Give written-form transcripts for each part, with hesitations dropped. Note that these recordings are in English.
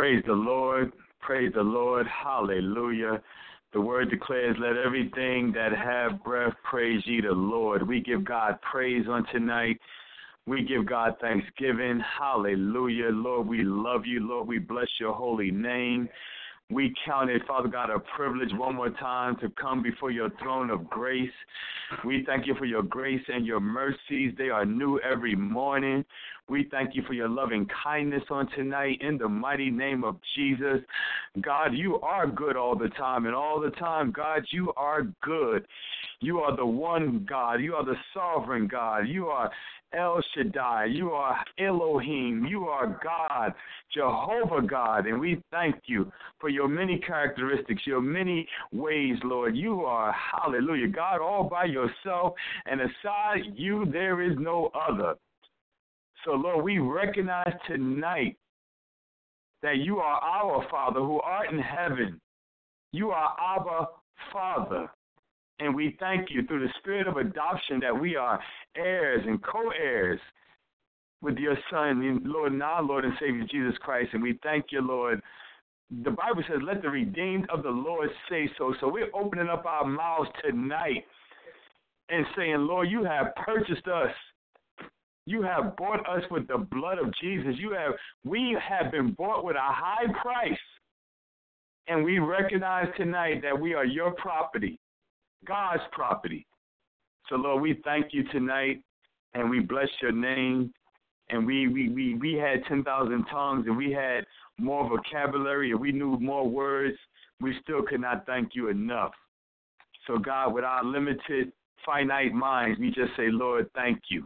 Praise the Lord. Praise the Lord. Hallelujah. The word declares, let everything that have breath praise ye the Lord. We give God praise on tonight. We give God thanksgiving. Hallelujah. Lord, we love you. Lord, we bless your holy name. We count it, Father God, a privilege one more time to come before your throne of grace. We thank you for your grace and your mercies. They are new every morning. We thank you for your loving kindness on tonight in the mighty name of Jesus. God, you are good all the time, and all the time, God, you are good. You are the one God. You are the sovereign God. You are El Shaddai, you are Elohim, you are God, Jehovah God, and we thank you for your many characteristics, your many ways, Lord. You are, hallelujah, God all by yourself, and aside you there is no other. So, Lord, we recognize tonight that you are our Father who art in heaven. You are our Father. And we thank you through the spirit of adoption that we are heirs and co-heirs with your Son, Lord, and our Lord and Savior Jesus Christ. And we thank you, Lord. The Bible says, let the redeemed of the Lord say so. So we're opening up our mouths tonight and saying, Lord, you have purchased us. You have bought us with the blood of Jesus. We have been bought with a high price. And we recognize tonight that we are your property. God's property. So, Lord, we thank you tonight, and we bless your name. And we had 10,000 tongues, and we had more vocabulary, and we knew more words. We still could not thank you enough. So, God, with our limited, finite minds, we just say, Lord, thank you.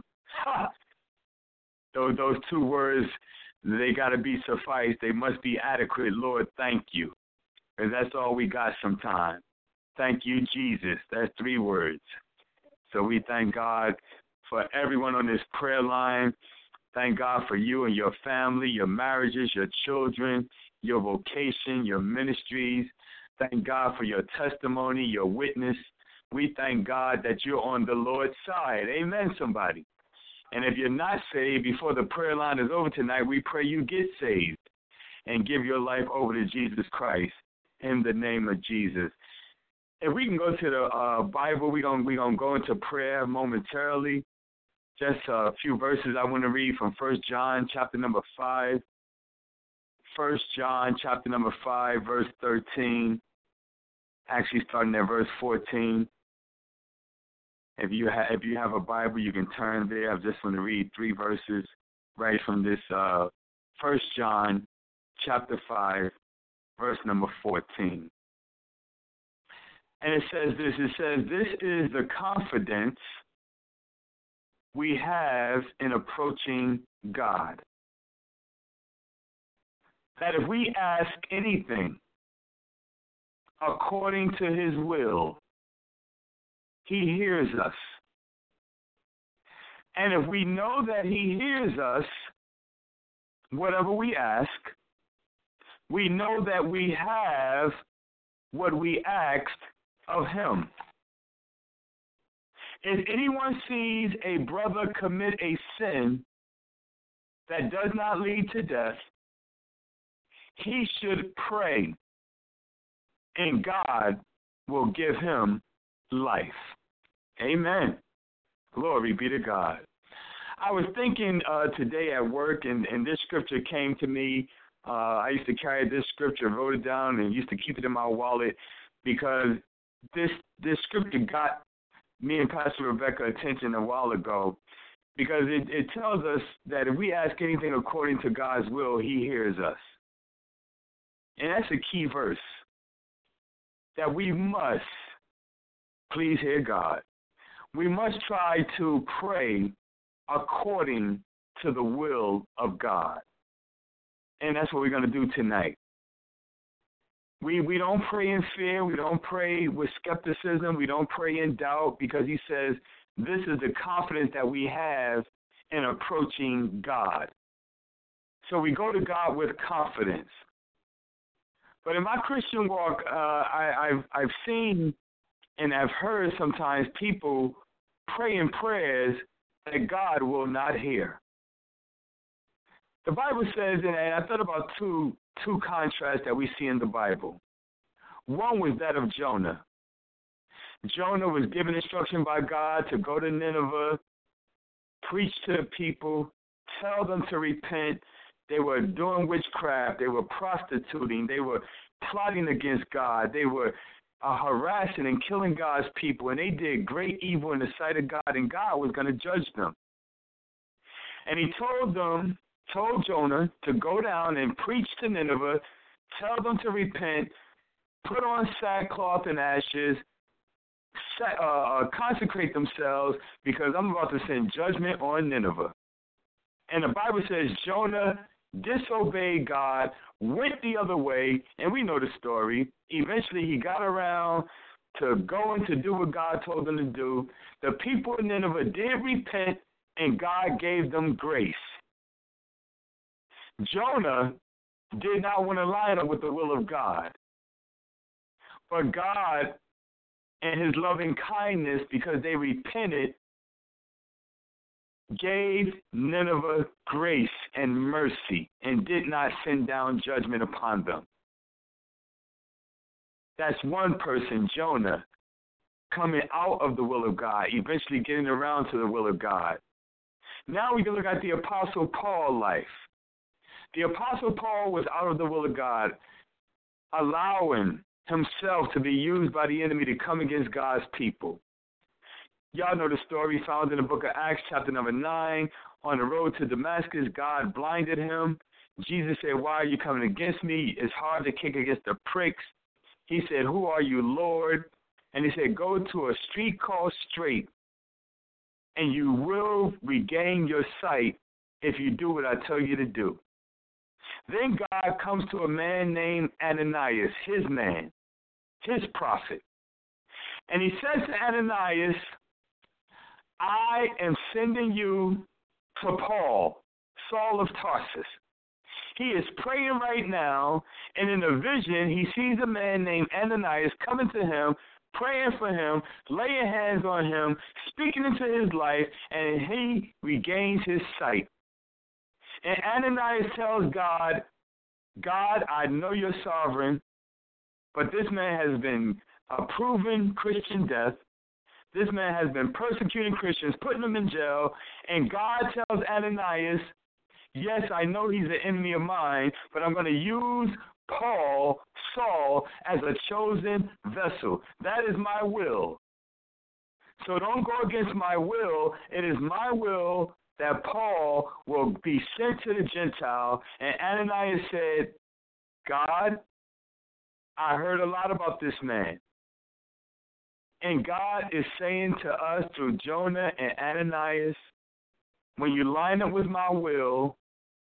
Those two words, they got to be sufficed. They must be adequate. Lord, thank you. And that's all we got sometimes. Thank you, Jesus. That's 3 words. So we thank God for everyone on this prayer line. Thank God for you and your family, your marriages, your children, your vocation, your ministries. Thank God for your testimony, your witness. We thank God that you're on the Lord's side. Amen, somebody. And if you're not saved, before the prayer line is over tonight, we pray you get saved and give your life over to Jesus Christ in the name of Jesus. If we can go to the Bible, we're gonna go into prayer momentarily. Just a few verses I want to read from 1 John chapter number 5. 1 John chapter number 5, verse 13. Actually starting at verse 14. If you have a Bible, you can turn there. I just want to read 3 verses right from this 1 John chapter 5, verse number 14. And it says this, this is the confidence we have in approaching God. That if we ask anything according to his will, he hears us. And if we know that he hears us, whatever we ask, we know that we have what we asked of him. If anyone sees a brother commit a sin that does not lead to death, he should pray, and God will give him life. Amen. Glory be to God. I was thinking today at work, and this scripture came to me. I used to carry this scripture, wrote it down, and used to keep it in my wallet because this scripture got me and Pastor Rebecca attention a while ago, because it tells us that if we ask anything according to God's will, he hears us. And that's a key verse, that we must, please hear God, we must try to pray according to the will of God. And that's what we're going to do tonight. We don't pray in fear. We don't pray with skepticism. We don't pray in doubt, because he says this is the confidence that we have in approaching God. So we go to God with confidence. But in my Christian walk, I've seen and I've heard sometimes people pray in prayers that God will not hear. The Bible says, and I thought about two two contrasts that we see in the Bible. One was that of Jonah. Jonah was given instruction by God to go to Nineveh, preach to the people, tell them to repent. They were doing witchcraft. They were prostituting. They were plotting against God. They were harassing and killing God's people, and they did great evil in the sight of God, and God was going to judge them. And he told Jonah to go down and preach to Nineveh, tell them to repent, put on sackcloth and ashes, consecrate themselves, because I'm about to send judgment on Nineveh. And the Bible says Jonah disobeyed God, went the other way, and we know the story. Eventually he got around to going to do what God told him to do. The people in Nineveh did repent, and God gave them grace. Jonah did not want to line up with the will of God. But God, in his loving kindness, because they repented, gave Nineveh grace and mercy and did not send down judgment upon them. That's one person, Jonah, coming out of the will of God, eventually getting around to the will of God. Now we can look at the Apostle Paul's life. The Apostle Paul was out of the will of God, allowing himself to be used by the enemy to come against God's people. Y'all know the story found in the book of Acts, chapter number 9. On the road to Damascus, God blinded him. Jesus said, "Why are you coming against me? It's hard to kick against the pricks." He said, "Who are you, Lord?" And he said, "Go to a street called Straight, and you will regain your sight if you do what I tell you to do." Then God comes to a man named Ananias, his man, his prophet. And he says to Ananias, "I am sending you to Paul, Saul of Tarsus." He is praying right now, and in a vision, he sees a man named Ananias coming to him, praying for him, laying hands on him, speaking into his life, and he regains his sight. And Ananias tells God, "God, I know you're sovereign, but this man has been a proven Christian death. This man has been persecuting Christians, putting them in jail." And God tells Ananias, "Yes, I know he's an enemy of mine, but I'm going to use Paul, Saul, as a chosen vessel. That is my will. So don't go against my will. It is my will that Paul will be sent to the Gentile." And Ananias said, "God, I heard a lot about this man." And God is saying to us through Jonah and Ananias, when you line up with my will,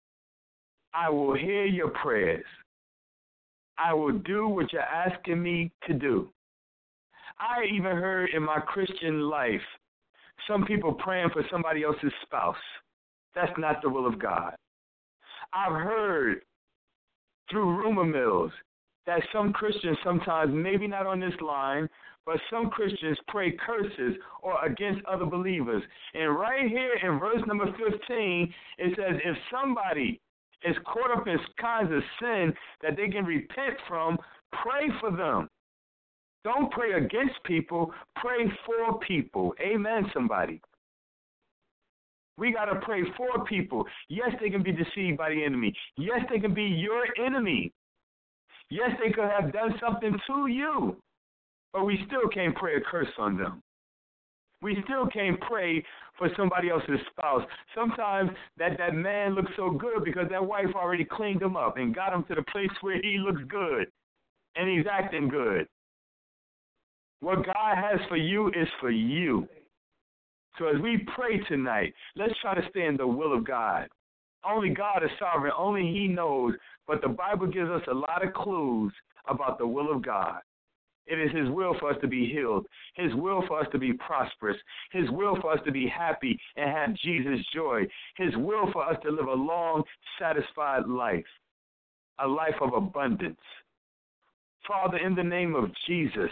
I will hear your prayers. I will do what you're asking me to do. I even heard in my Christian life some people praying for somebody else's spouse. That's not the will of God. I've heard through rumor mills that some Christians sometimes, maybe not on this line, but some Christians pray curses or against other believers. And right here in verse number 15, it says, if somebody is caught up in kinds of sin that they can repent from, pray for them. Don't pray against people, pray for people. Amen, somebody. We got to pray for people. Yes, they can be deceived by the enemy. Yes, they can be your enemy. Yes, they could have done something to you, but we still can't pray a curse on them. We still can't pray for somebody else's spouse. Sometimes that man looks so good because that wife already cleaned him up and got him to the place where he looks good and he's acting good. What God has for you is for you. So as we pray tonight, let's try to stay in the will of God. Only God is sovereign. Only he knows. But the Bible gives us a lot of clues about the will of God. It is his will for us to be healed, his will for us to be prosperous, his will for us to be happy and have Jesus' joy, his will for us to live a long, satisfied life, a life of abundance. Father, in the name of Jesus,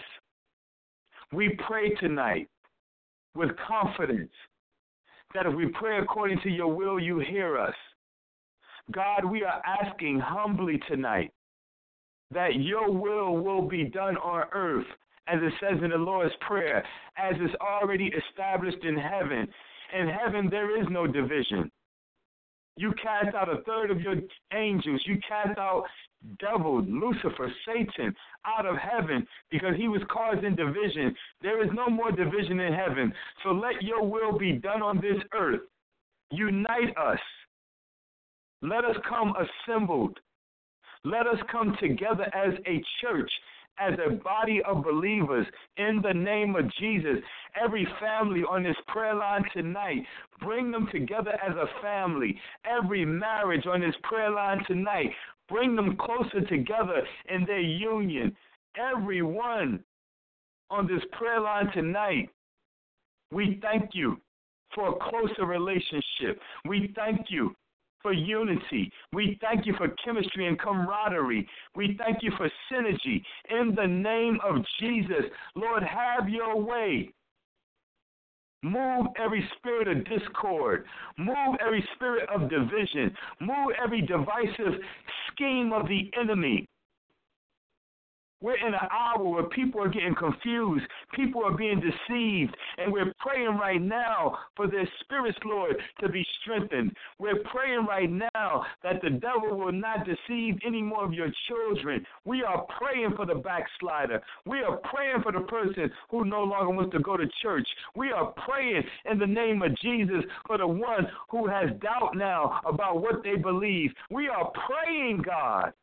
we pray tonight with confidence that if we pray according to your will, you hear us. God, we are asking humbly tonight that your will be done on earth, as it says in the Lord's Prayer, as is already established in heaven. In heaven, there is no division. You cast out a third of your angels. You cast out devil, Lucifer, Satan out of heaven because he was causing division. There is no more division in heaven. So let your will be done on this earth. Unite us. Let us come assembled. Let us come together as a church, as a body of believers in the name of Jesus. Every family on this prayer line tonight, bring them together as a family. Every marriage on this prayer line tonight, bring them closer together in their union. Everyone on this prayer line tonight, we thank you for a closer relationship. We thank you for unity. We thank you for chemistry and camaraderie. We thank you for synergy. In the name of Jesus, Lord, have your way. Move every spirit of discord. Move every spirit of division. Move every divisive scheme of the enemy. We're in an hour where people are getting confused. People are being deceived. And we're praying right now for their spirits, Lord, to be strengthened. We're praying right now that the devil will not deceive any more of your children. We are praying for the backslider. We are praying for the person who no longer wants to go to church. We are praying in the name of Jesus for the one who has doubt now about what they believe. We are praying, God,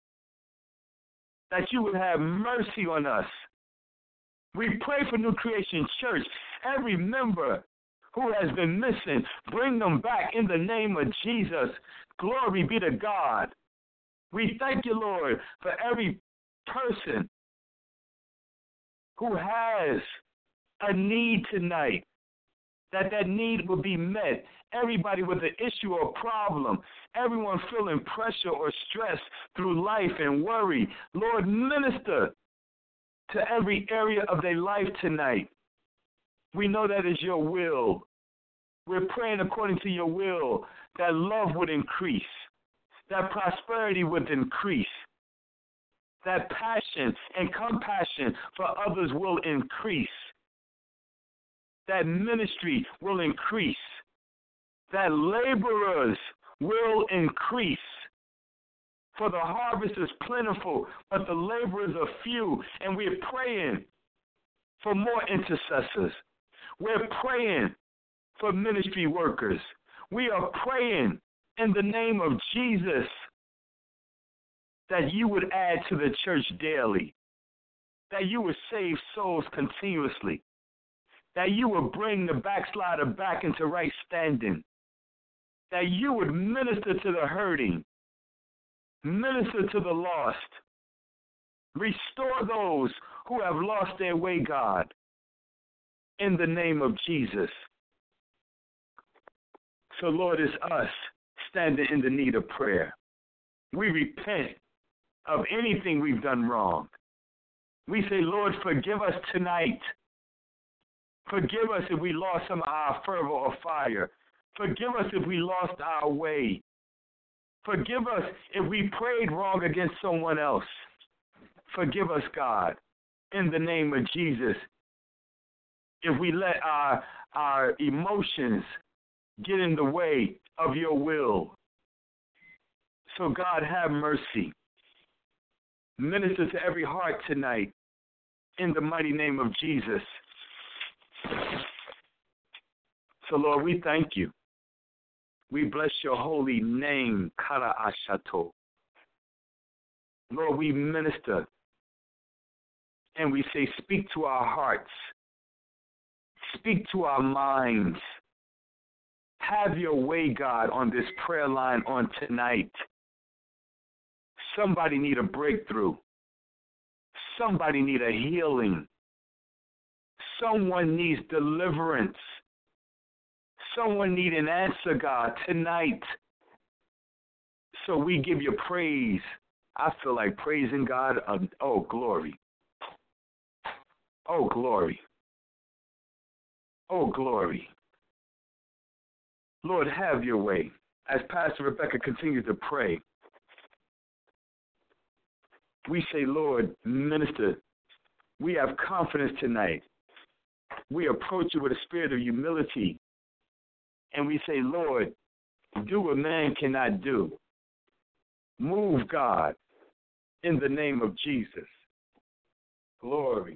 that you would have mercy on us. We pray for New Creation Church. Every member who has been missing, bring them back in the name of Jesus. Glory be to God. We thank you, Lord, for every person who has a need tonight, that need will be met. Everybody with an issue or problem, everyone feeling pressure or stress through life and worry, Lord, minister to every area of their life tonight. We know that is your will. We're praying according to your will, that love would increase, that prosperity would increase, that passion and compassion for others will increase, that ministry will increase, that laborers will increase. For the harvest is plentiful, but the laborers are few. And we're praying for more intercessors. We're praying for ministry workers. We are praying in the name of Jesus that you would add to the church daily, that you would save souls continuously, that you would bring the backslider back into right standing, that you would minister to the hurting, minister to the lost, restore those who have lost their way, God, in the name of Jesus. So, Lord, it's us standing in the need of prayer. We repent of anything we've done wrong. We say, Lord, forgive us tonight. Forgive us if we lost some of our fervor or fire. Forgive us if we lost our way. Forgive us if we prayed wrong against someone else. Forgive us, God, in the name of Jesus. If we let our emotions get in the way of your will. So, God, have mercy. Minister to every heart tonight in the mighty name of Jesus. So, Lord, we thank you. We bless your holy name, Kara Ashato. Lord, we minister and we say, speak to our hearts. Speak to our minds. Have your way, God, on this prayer line on tonight. Somebody need a breakthrough. Somebody need a healing. Someone needs deliverance. Someone need an answer, God, tonight. So we give you praise. I feel like praising God. Oh, glory. Oh, glory. Oh, glory. Lord, have your way. as Pastor Rebecca continues to pray, we say, Lord, minister, we have confidence tonight. We approach you with a spirit of humility, and we say, Lord, do what man cannot do. Move, God, in the name of Jesus. Glory.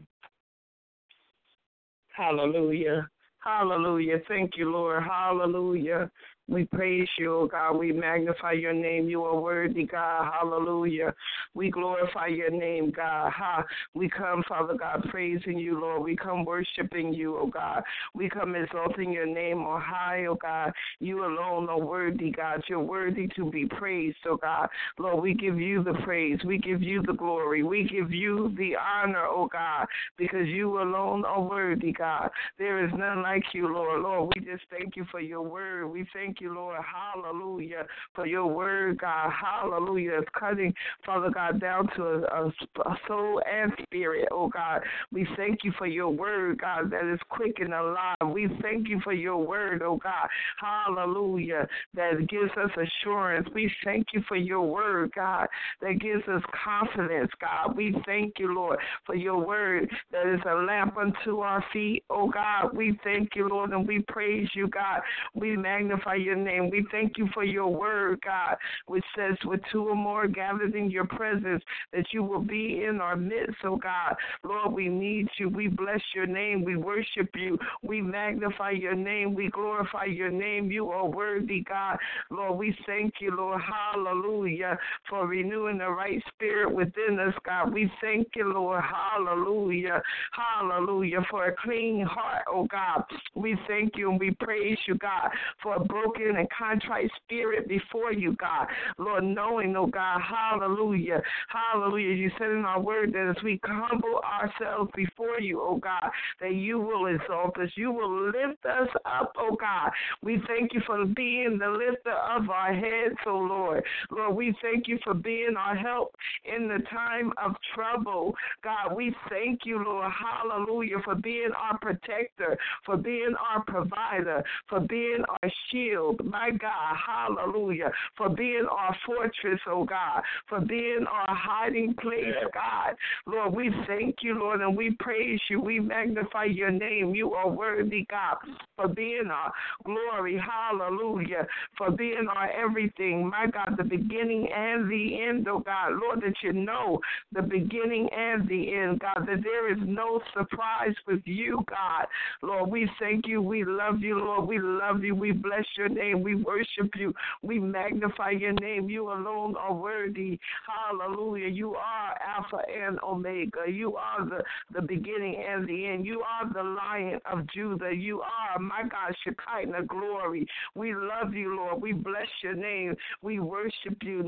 Hallelujah. Hallelujah. Thank you, Lord. Hallelujah. We praise you, oh God. We magnify your name. You are worthy, God. Hallelujah. We glorify your name, God. We come, Father God, praising you, Lord. We come worshiping you, oh God. We come exalting your name on high, oh God. You alone are worthy, God. You're worthy to be praised, oh God. Lord, we give you the praise. We give you the glory. We give you the honor, oh God, because you alone are worthy, God. There is none like you, Lord. Lord, we just thank you for your word. We thank you, Lord. Hallelujah, for your word, God. Hallelujah. It's cutting, Father God, down to a soul and spirit, oh God. We thank you for your word, God, that is quick and alive. We thank you for your word, oh God. Hallelujah, that gives us assurance. We thank you for your word, God, that gives us confidence, God. We thank you, Lord, for your word that is a lamp unto our feet, oh God. We thank you, Lord, and we praise you, God. We magnify your name. We thank you for your word, God, which says with two or more gathered in your presence that you will be in our midst, oh God. Lord, we need you. We bless your name. We worship you. We magnify your name. We glorify your name. You are worthy, God. Lord, we thank you, Lord. Hallelujah, for renewing the right spirit within us, God. We thank you, Lord. Hallelujah. Hallelujah, for a clean heart, oh God. We thank you and we praise you, God, for a broken and contrite spirit before you, God. Lord, knowing, oh God, hallelujah, hallelujah. You said in our word that as we humble ourselves before you, oh God, that you will exalt us. You will lift us up, oh God. We thank you for being the lifter of our heads, oh Lord. Lord, we thank you for being our help in the time of trouble. God, we thank you, Lord, hallelujah, for being our protector, for being our provider, for being our shield, my God, hallelujah, for being our fortress, oh God, for being our hiding place, God. Lord, we thank you, Lord, and we praise you. We magnify your name. You are worthy, God, for being our glory, hallelujah, for being our everything, my God, the beginning and the end, oh God. Lord, that you know the beginning and the end, God, that there is no surprise with you, God. Lord, we thank you. We love you, Lord. We love you. We bless your name. We worship you. We magnify your name. You alone are worthy. Hallelujah. You are Alpha and Omega. You are the beginning and the end. You are the Lion of Judah. You are, my God, Shekinah glory. We love you, Lord. We bless your name. We worship you.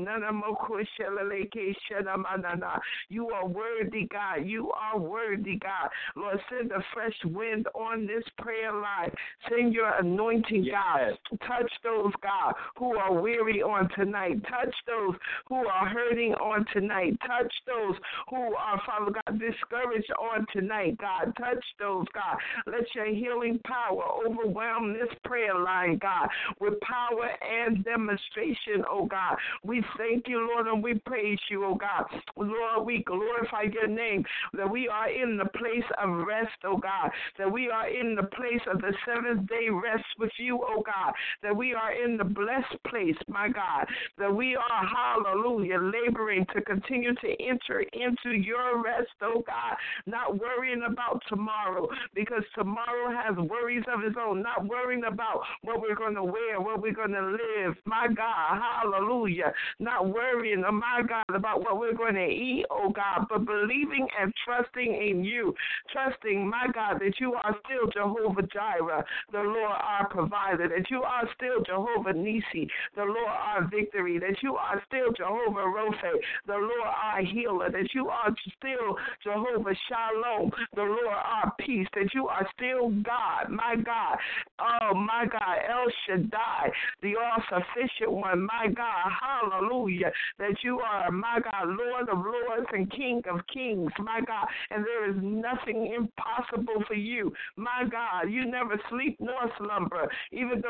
You are worthy, God. You are worthy, God. Lord, send a fresh wind on this prayer line. Send your anointing, God. Touch those, God, who are weary on tonight. Touch those who are hurting on tonight. Touch those who are, Father God, discouraged on tonight, God. Touch those, God. Let your healing power overwhelm this prayer line, God, with power and demonstration, oh God. We thank you, Lord, and we praise you, oh God. Lord, we glorify your name, that we are in the place of rest, oh God, that we are in the place of the seventh day rest with you, oh God, that we are in the blessed place, my God, that we are, hallelujah, laboring to continue to enter into your rest, oh God, not worrying about tomorrow, because tomorrow has worries of its own, not worrying about what we're going to wear, what we're going to live, my God, hallelujah, not worrying, oh my God, about what we're going to eat, oh God, but believing and trusting in you, trusting, my God, that you are still Jehovah Jireh, the Lord our provider, that you are still Jehovah Nisi, the Lord our victory, that you are still Jehovah Rophe, the Lord our healer, that you are still Jehovah Shalom, the Lord our peace, that you are still God, my God, oh my God, El Shaddai, the all-sufficient one, my God, hallelujah, that you are, my God, Lord of lords and King of kings, my God, and there is nothing impossible for you, my God. You never sleep nor slumber, even though you've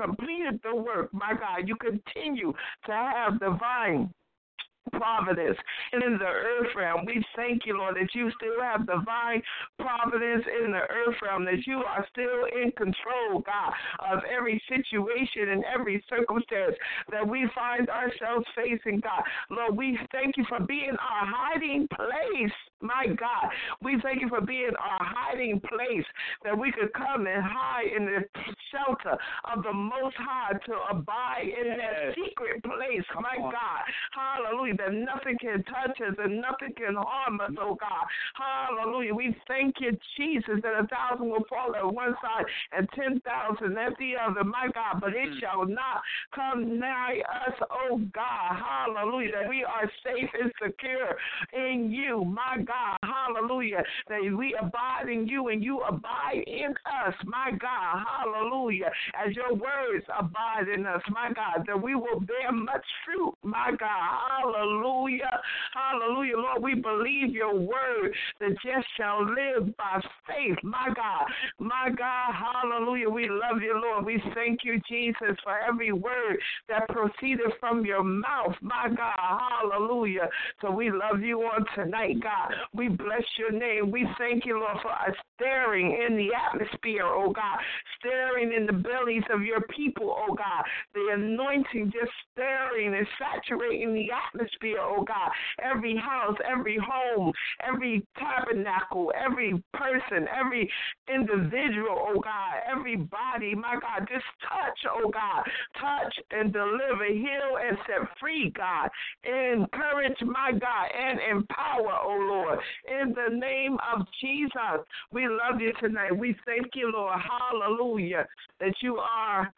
completed the work, my God. You continue to have divine providence in the earth realm. We thank you, Lord, that you still have divine providence in the earth realm, that you are still in control, God, of every situation and every circumstance that we find ourselves facing, God. Lord, we thank you for being our hiding place, my God. We thank you for being our hiding place, that we could come and hide in the shelter of the Most High to abide in that secret place, my God. Hallelujah. That nothing can touch us and nothing can harm us, oh God. Hallelujah. We thank you, Jesus, that 1,000 will fall at one side and 10,000 at the other, my God, but it shall not come nigh us, oh God. Hallelujah. That we are safe and secure in you, my God. Hallelujah. That we abide in you and you abide in us, my God. Hallelujah. As your words abide in us, my God, that we will bear much fruit, my God. Hallelujah. Hallelujah. Lord, we believe your word. The just shall live by faith, my God. My God. Hallelujah. We love you, Lord. We thank you, Jesus, for every word that proceeded from your mouth, my God. Hallelujah. So we love you on tonight, God. We bless your name. We thank you, Lord, for us stirring in the atmosphere, oh God. Stirring in the bellies of your people, oh God. The anointing just stirring and saturating the atmosphere, oh God. Every house, every home, every tabernacle, every person, every individual, oh God, everybody, my God, just touch, oh God. Touch and deliver, heal and set free, God. Encourage, my God, and empower, oh Lord. In the name of Jesus, we love you tonight. We thank you, Lord. Hallelujah, that you are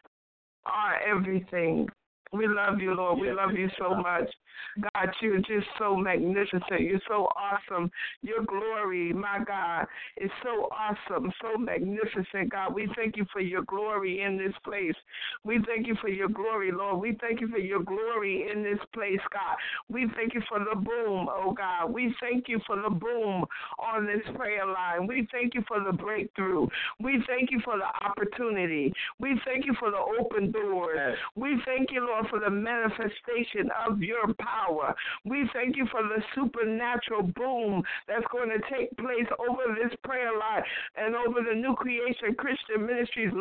everything. We love you, Lord. We love you so much. God, you're just so magnificent. You're so awesome. Your glory, my God, is so awesome, so magnificent, God. We thank you for your glory in this place. We thank you for your glory, Lord. We thank you for your glory in this place, God. We thank you for the boom, oh God. We thank you for the boom on this prayer line. We thank you for the breakthrough. We thank you for the opportunity. We thank you for the open doors. Yes. We thank you, Lord, for the manifestation of your power. We thank you for the supernatural boom that's going to take place over this prayer line and over the New Creation Christian Ministries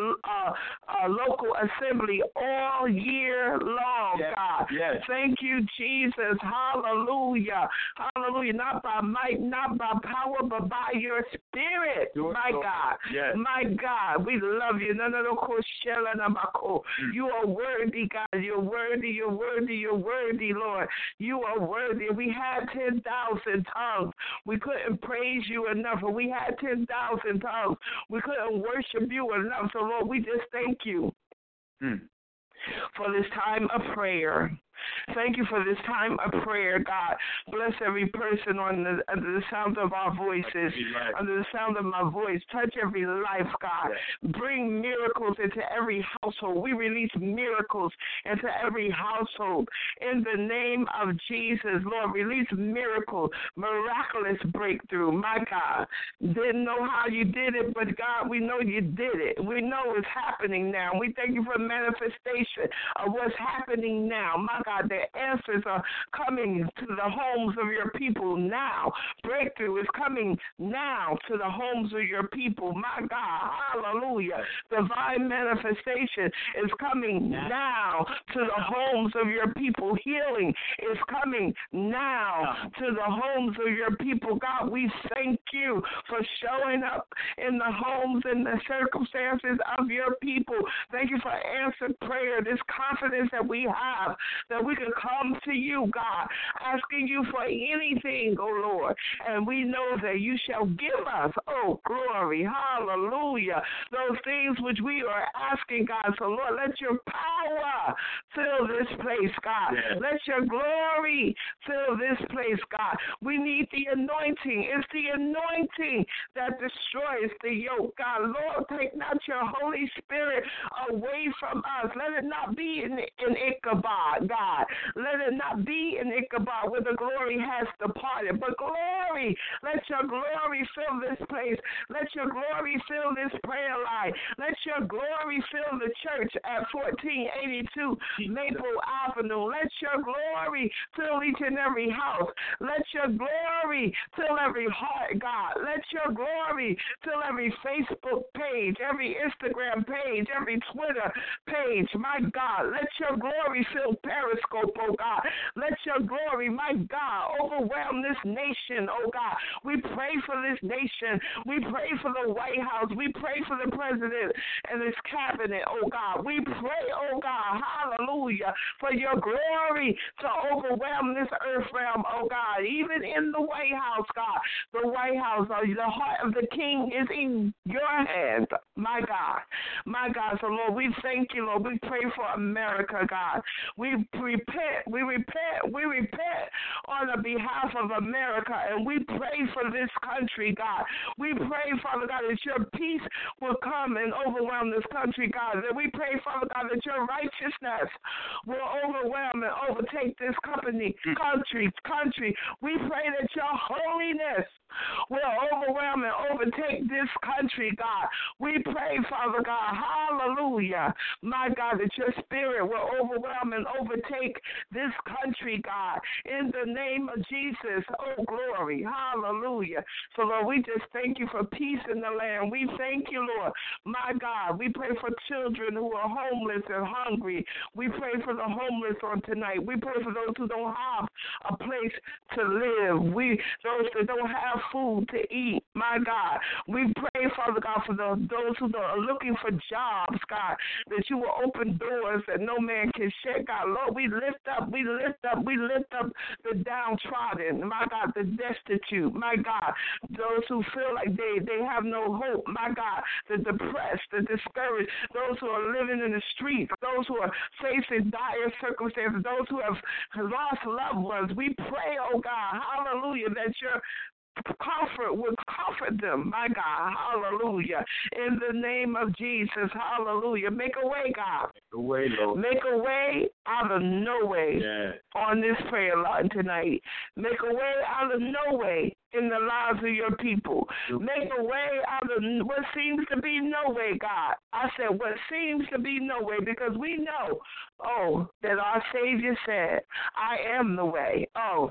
local assembly all year long, yes. God. Yes. Thank you, Jesus. Hallelujah. Hallelujah. Not by might, not by power, but by your spirit, my God. Yes. My God, we love you. You are worthy, God. You're worthy, you're worthy, you're worthy, Lord. You are worthy. We had 10,000 tongues. We couldn't praise you enough. We had 10,000 tongues. We couldn't worship you enough. So, Lord, we just thank you for this time of prayer. Thank you for this time of prayer, God. Bless every person under the sound of our voices, under the sound of my voice. Touch every life, God. Bring miracles into every household. We release miracles into every household. In the name of Jesus, Lord, release miracles, miraculous breakthrough. My God, didn't know how you did it, but God, we know you did it. We know it's happening now. We thank you for manifestation of what's happening now. My God, the answers are coming to the homes of your people now. Breakthrough is coming now to the homes of your people. My God, hallelujah. Divine manifestation is coming now to the homes of your people. Healing is coming now to the homes of your people. God, we thank you for showing up in the homes and the circumstances of your people. Thank you for answered prayer, this confidence that we have, that we can come to you, God, asking you for anything, oh Lord, and we know that you shall give us, oh glory, hallelujah, those things which we are asking, God. So Lord, let your power fill this place, God. Yes. Let your glory fill this place, God. We need the anointing. It's the anointing that destroys the yoke, God. Lord, take not your Holy Spirit away from us. Let it not be in Ichabod, God. God. Let it not be in Ichabod where the glory has departed, but glory, let your glory fill this place. Let your glory fill this prayer line. Let your glory fill the church at 1482 Maple Avenue. Let your glory fill each and every house. Let your glory fill every heart, God. Let your glory fill every Facebook page, every Instagram page, every Twitter page. My God, let your glory fill Periscope, oh God. Let your glory, my God, overwhelm this nation, oh God. We pray for this nation. We pray for the White House. We pray for the president and his cabinet, oh God. We pray, oh God, hallelujah, for your glory to overwhelm this earth realm, oh God. Even in the White House, God, the White House, the heart of the king is in your hands, my God. My God, so Lord, we thank you, Lord. We pray for America, God. We repent on the behalf of America, and we pray for this country, God. We pray, Father God, that your peace will come and overwhelm this country, God. That we pray, Father God, that your righteousness will overwhelm and overtake this country. We pray that your holiness will overwhelm and overtake this country, God. We pray, Father God, hallelujah, my God, that your spirit will overwhelm and overtake this country, God, in the name of Jesus. Oh, glory, hallelujah. So, Lord, we just thank you for peace in the land. We thank you, Lord, my God. We pray for children who are homeless and hungry. We pray for the homeless on tonight. We pray for those who don't have a place to live. Those that don't have food to eat, my God. We pray, Father God, for those who are looking for jobs, God, that you will open doors that no man can shut, God. Lord, we lift up the downtrodden, my God, the destitute, my God, those who feel like they have no hope, my God, the depressed, the discouraged, those who are living in the streets, those who are facing dire circumstances, those who have lost loved ones. We pray, oh God, hallelujah, that your comfort will comfort them, my God, hallelujah. In the name of Jesus, hallelujah. Make a way, God. Make a way, Lord. Make a way out of no way on this prayer line tonight. Make a way out of no way in the lives of your people. Make a way out of what seems to be no way, God. I said what seems to be no way, because we know, that our Savior said, I am the way.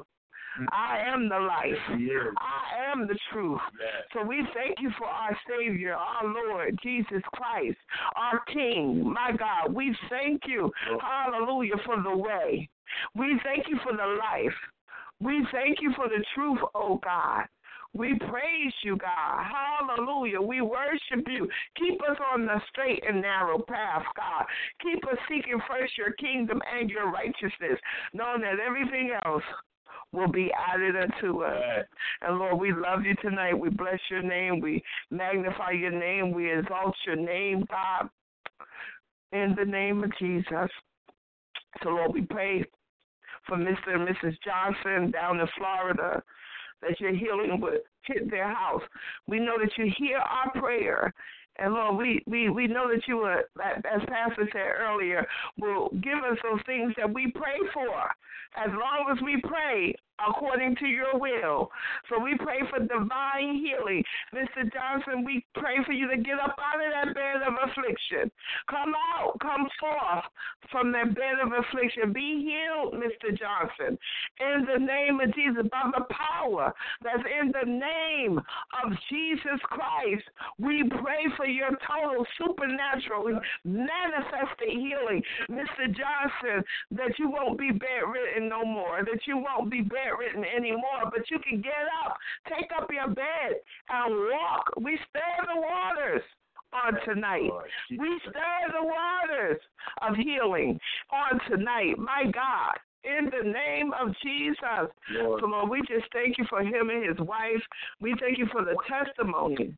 I am the life. I am the truth. So we thank you for our Savior, our Lord, Jesus Christ, our King. My God, we thank you, hallelujah, for the way. We thank you for the life. We thank you for the truth, oh God. We praise you, God. Hallelujah. We worship you. Keep us on the straight and narrow path, God. Keep us seeking first your kingdom and your righteousness, knowing that everything else will be added unto us. And Lord, we love you tonight. We bless your name. We magnify your name. We exalt your name, God, in the name of Jesus. So Lord, we pray for Mr. and Mrs. Johnson down in Florida, that your healing would hit their house. We know that you hear our prayer. And Lord, we know that you will, as Pastor said earlier, will give us those things that we pray for, as long as we pray according to your will. So we pray for divine healing. Mr. Johnson, we pray for you to get up out of that bed of affliction. Come out, come forth from that bed of affliction. Be healed, Mr. Johnson, in the name of Jesus, by the power that's in the name of Jesus Christ. We pray for your total supernatural manifested healing, Mr. Johnson, that you won't be bedridden no more, that you won't be bedridden anymore, but you can get up, take up your bed, and walk. We stir the waters on tonight. We stir the waters of healing on tonight, my God. In the name of Jesus. Lord. So, Lord, we just thank you for him and his wife. We thank you for the testimony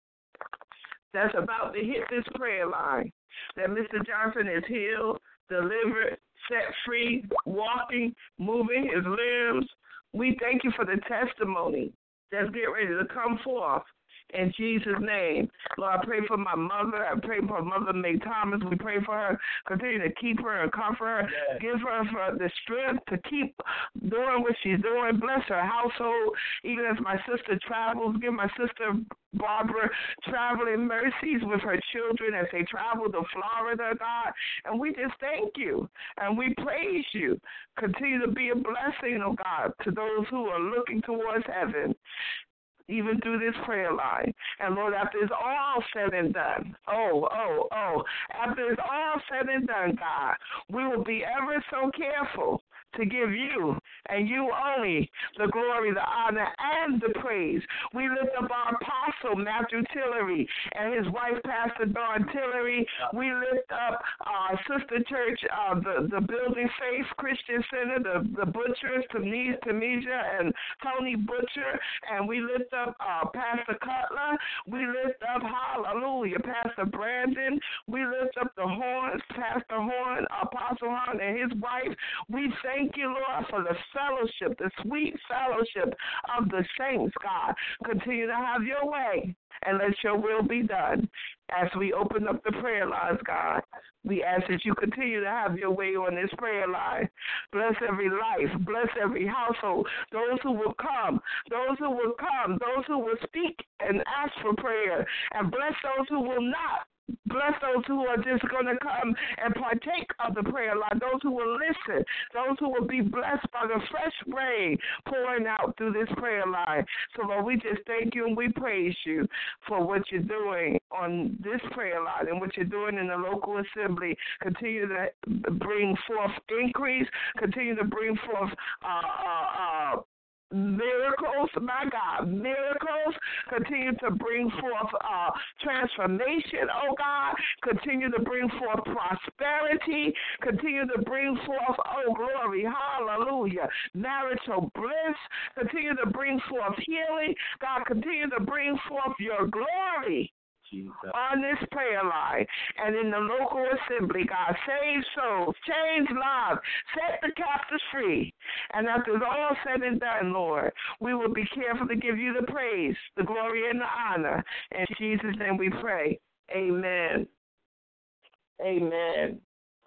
that's about to hit this prayer line, that Mr. Johnson is healed, delivered, set free, walking, moving his limbs. We thank you for the testimony that's getting ready to come forth In Jesus' name. Lord, I pray for my mother. I pray for Mother May Thomas. We pray for her. Continue to keep her and comfort her. Yes. Give her for the strength to keep doing what she's doing. Bless her household. Even as my sister travels, give my sister Barbara traveling mercies with her children as they travel to Florida, God. And we just thank you and we praise you. Continue to be a blessing, oh God, to those who are looking towards heaven, even through this prayer line. And Lord, after it's all said and done, after it's all said and done, God, we will be ever so careful to give you and you only the glory, the honor, and the praise. We lift up our apostle, Matthew Tillery, and his wife, Pastor Dawn Tillery. We lift up our sister church, the Building Faith Christian Center, the Butchers, Tamesia and Tony Butcher, and we lift up Pastor Cutler. We lift up, hallelujah, Pastor Brandon. We lift up the Horns, Pastor Horn, Apostle Horn, and his wife. We thank you, Lord, for the fellowship, the sweet fellowship of the saints, God. Continue to have your way and let your will be done. As we open up the prayer lines, God, we ask that you continue to have your way on this prayer line. Bless every life. Bless every household. Those who will come. Those who will come. Those who will speak and ask for prayer. And bless those who will not. Bless those who are just going to come and partake of the prayer line, those who will listen, those who will be blessed by the fresh rain pouring out through this prayer line. So, Lord, we just thank you and we praise you for what you're doing on this prayer line and what you're doing in the local assembly. Continue to bring forth increase. Continue to bring forth miracles, my God, miracles. Continue to bring forth transformation, oh God. Continue to bring forth prosperity. Continue to bring forth, oh glory, hallelujah, marital bliss. Continue to bring forth healing. God, continue to bring forth your glory. Jesus. On this prayer line and in the local assembly, God, save souls, change lives, set the captives free. And after it's all said and done, Lord, we will be careful to give you the praise, the glory, and the honor. In Jesus' name we pray. Amen. Amen.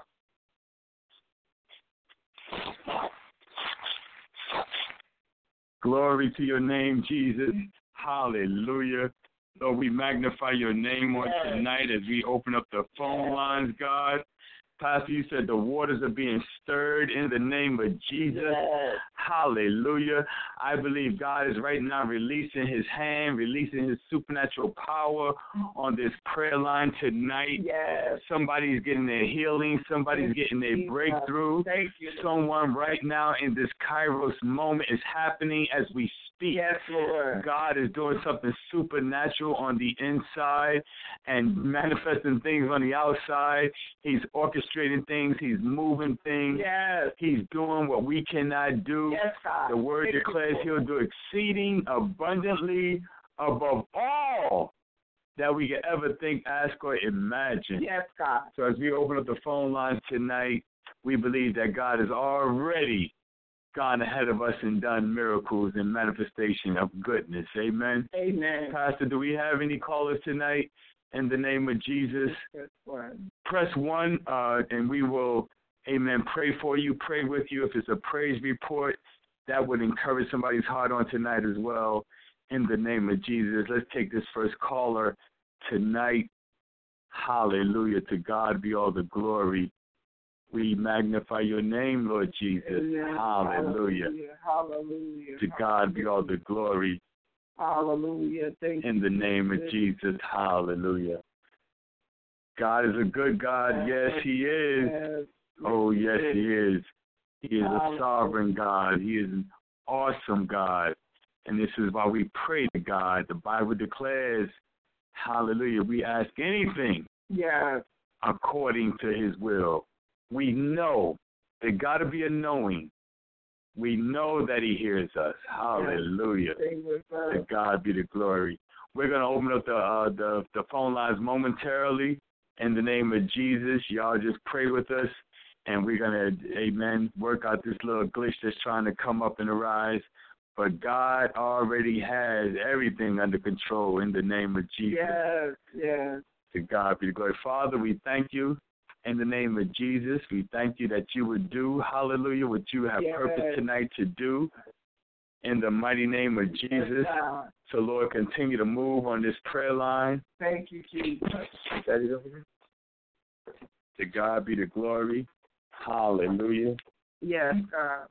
Glory to your name, Jesus. Hallelujah. Lord, we magnify your name on tonight as we open up the phone lines, God. Pastor, you said the waters are being stirred in the name of Jesus. Yes. Hallelujah. I believe God is right now releasing his hand, releasing his supernatural power on this prayer line tonight. Yes. Somebody's getting their healing. Somebody's getting their breakthrough. Thank you. Someone right now in this Kairos moment is happening as we speak. Yes, Lord. God is doing something supernatural on the inside and manifesting things on the outside. He's orchestrating things. He's moving things. Yes. He's doing what we cannot do. Yes, God. The word declares he'll do exceeding abundantly above all that we could ever think, ask, or imagine. Yes, God. So as we open up the phone lines tonight, we believe that God has already gone ahead of us and done miracles and manifestation of goodness. Amen. Amen. Pastor, do we have any callers tonight? In the name of Jesus, press 1, and we will, amen, pray for you, pray with you. If it's a praise report, that would encourage somebody's heart on tonight as well. In the name of Jesus, let's take this first caller tonight. Hallelujah. To God be all the glory. We magnify your name, Lord Jesus. Amen. Hallelujah. Hallelujah. To God be all the glory. Hallelujah. Thank you. In the name of Jesus. Hallelujah. God is a good God. Yes, he is. Yes. Oh, yes, he is. He is a sovereign God. He is an awesome God. And this is why we pray to God. The Bible declares, hallelujah, we ask anything according to his will. We know there got to be a knowing. We know that he hears us. Hallelujah. To God be the glory. We're going to open up the phone lines momentarily in the name of Jesus. Y'all just pray with us, and we're going to, amen, work out this little glitch that's trying to come up and arise. but God already has everything under control in the name of Jesus. Yes, yes. To God be the glory. Father, we thank you in the name of Jesus. We thank you that you would do, hallelujah, what you have purposed tonight to do in the mighty name of Jesus. So, Lord, continue to move on this prayer line. Thank you, Jesus. To God be the glory. Hallelujah. Yes, God.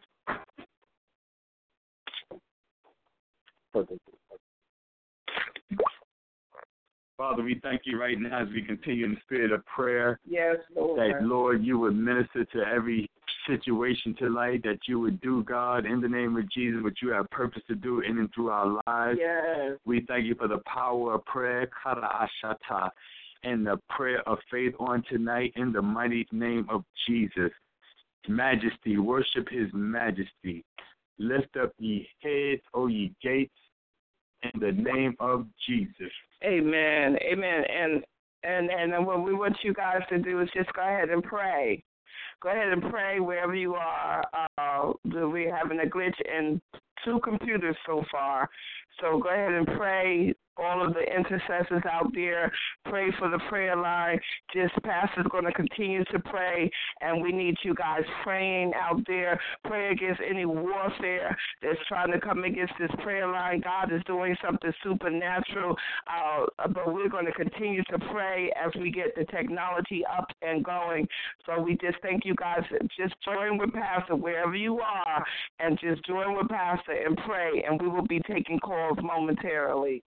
Father, we thank you right now as we continue in the spirit of prayer. Yes, Lord. That, Lord, you would minister to every situation tonight, that you would do, God, in the name of Jesus, what you have purpose to do in and through our lives. Yes. We thank you for the power of prayer, Kara Ashata, and the prayer of faith on tonight in the mighty name of Jesus. Majesty, worship his majesty. Lift up ye heads, O ye gates, in the name of Jesus. Amen. Amen. And what we want you guys to do is just go ahead and pray. Go ahead and pray wherever you are. We're having a glitch in 2 computers so far. So go ahead and pray. All of the intercessors out there, pray for the prayer line. Just Pastor's going to continue to pray, and we need you guys praying out there. Pray against any warfare that's trying to come against this prayer line. God is doing something supernatural, but we're going to continue to pray as we get the technology up and going. So we just thank you guys. Just join with Pastor wherever you are, and just join with Pastor and pray, and we will be taking calls momentarily.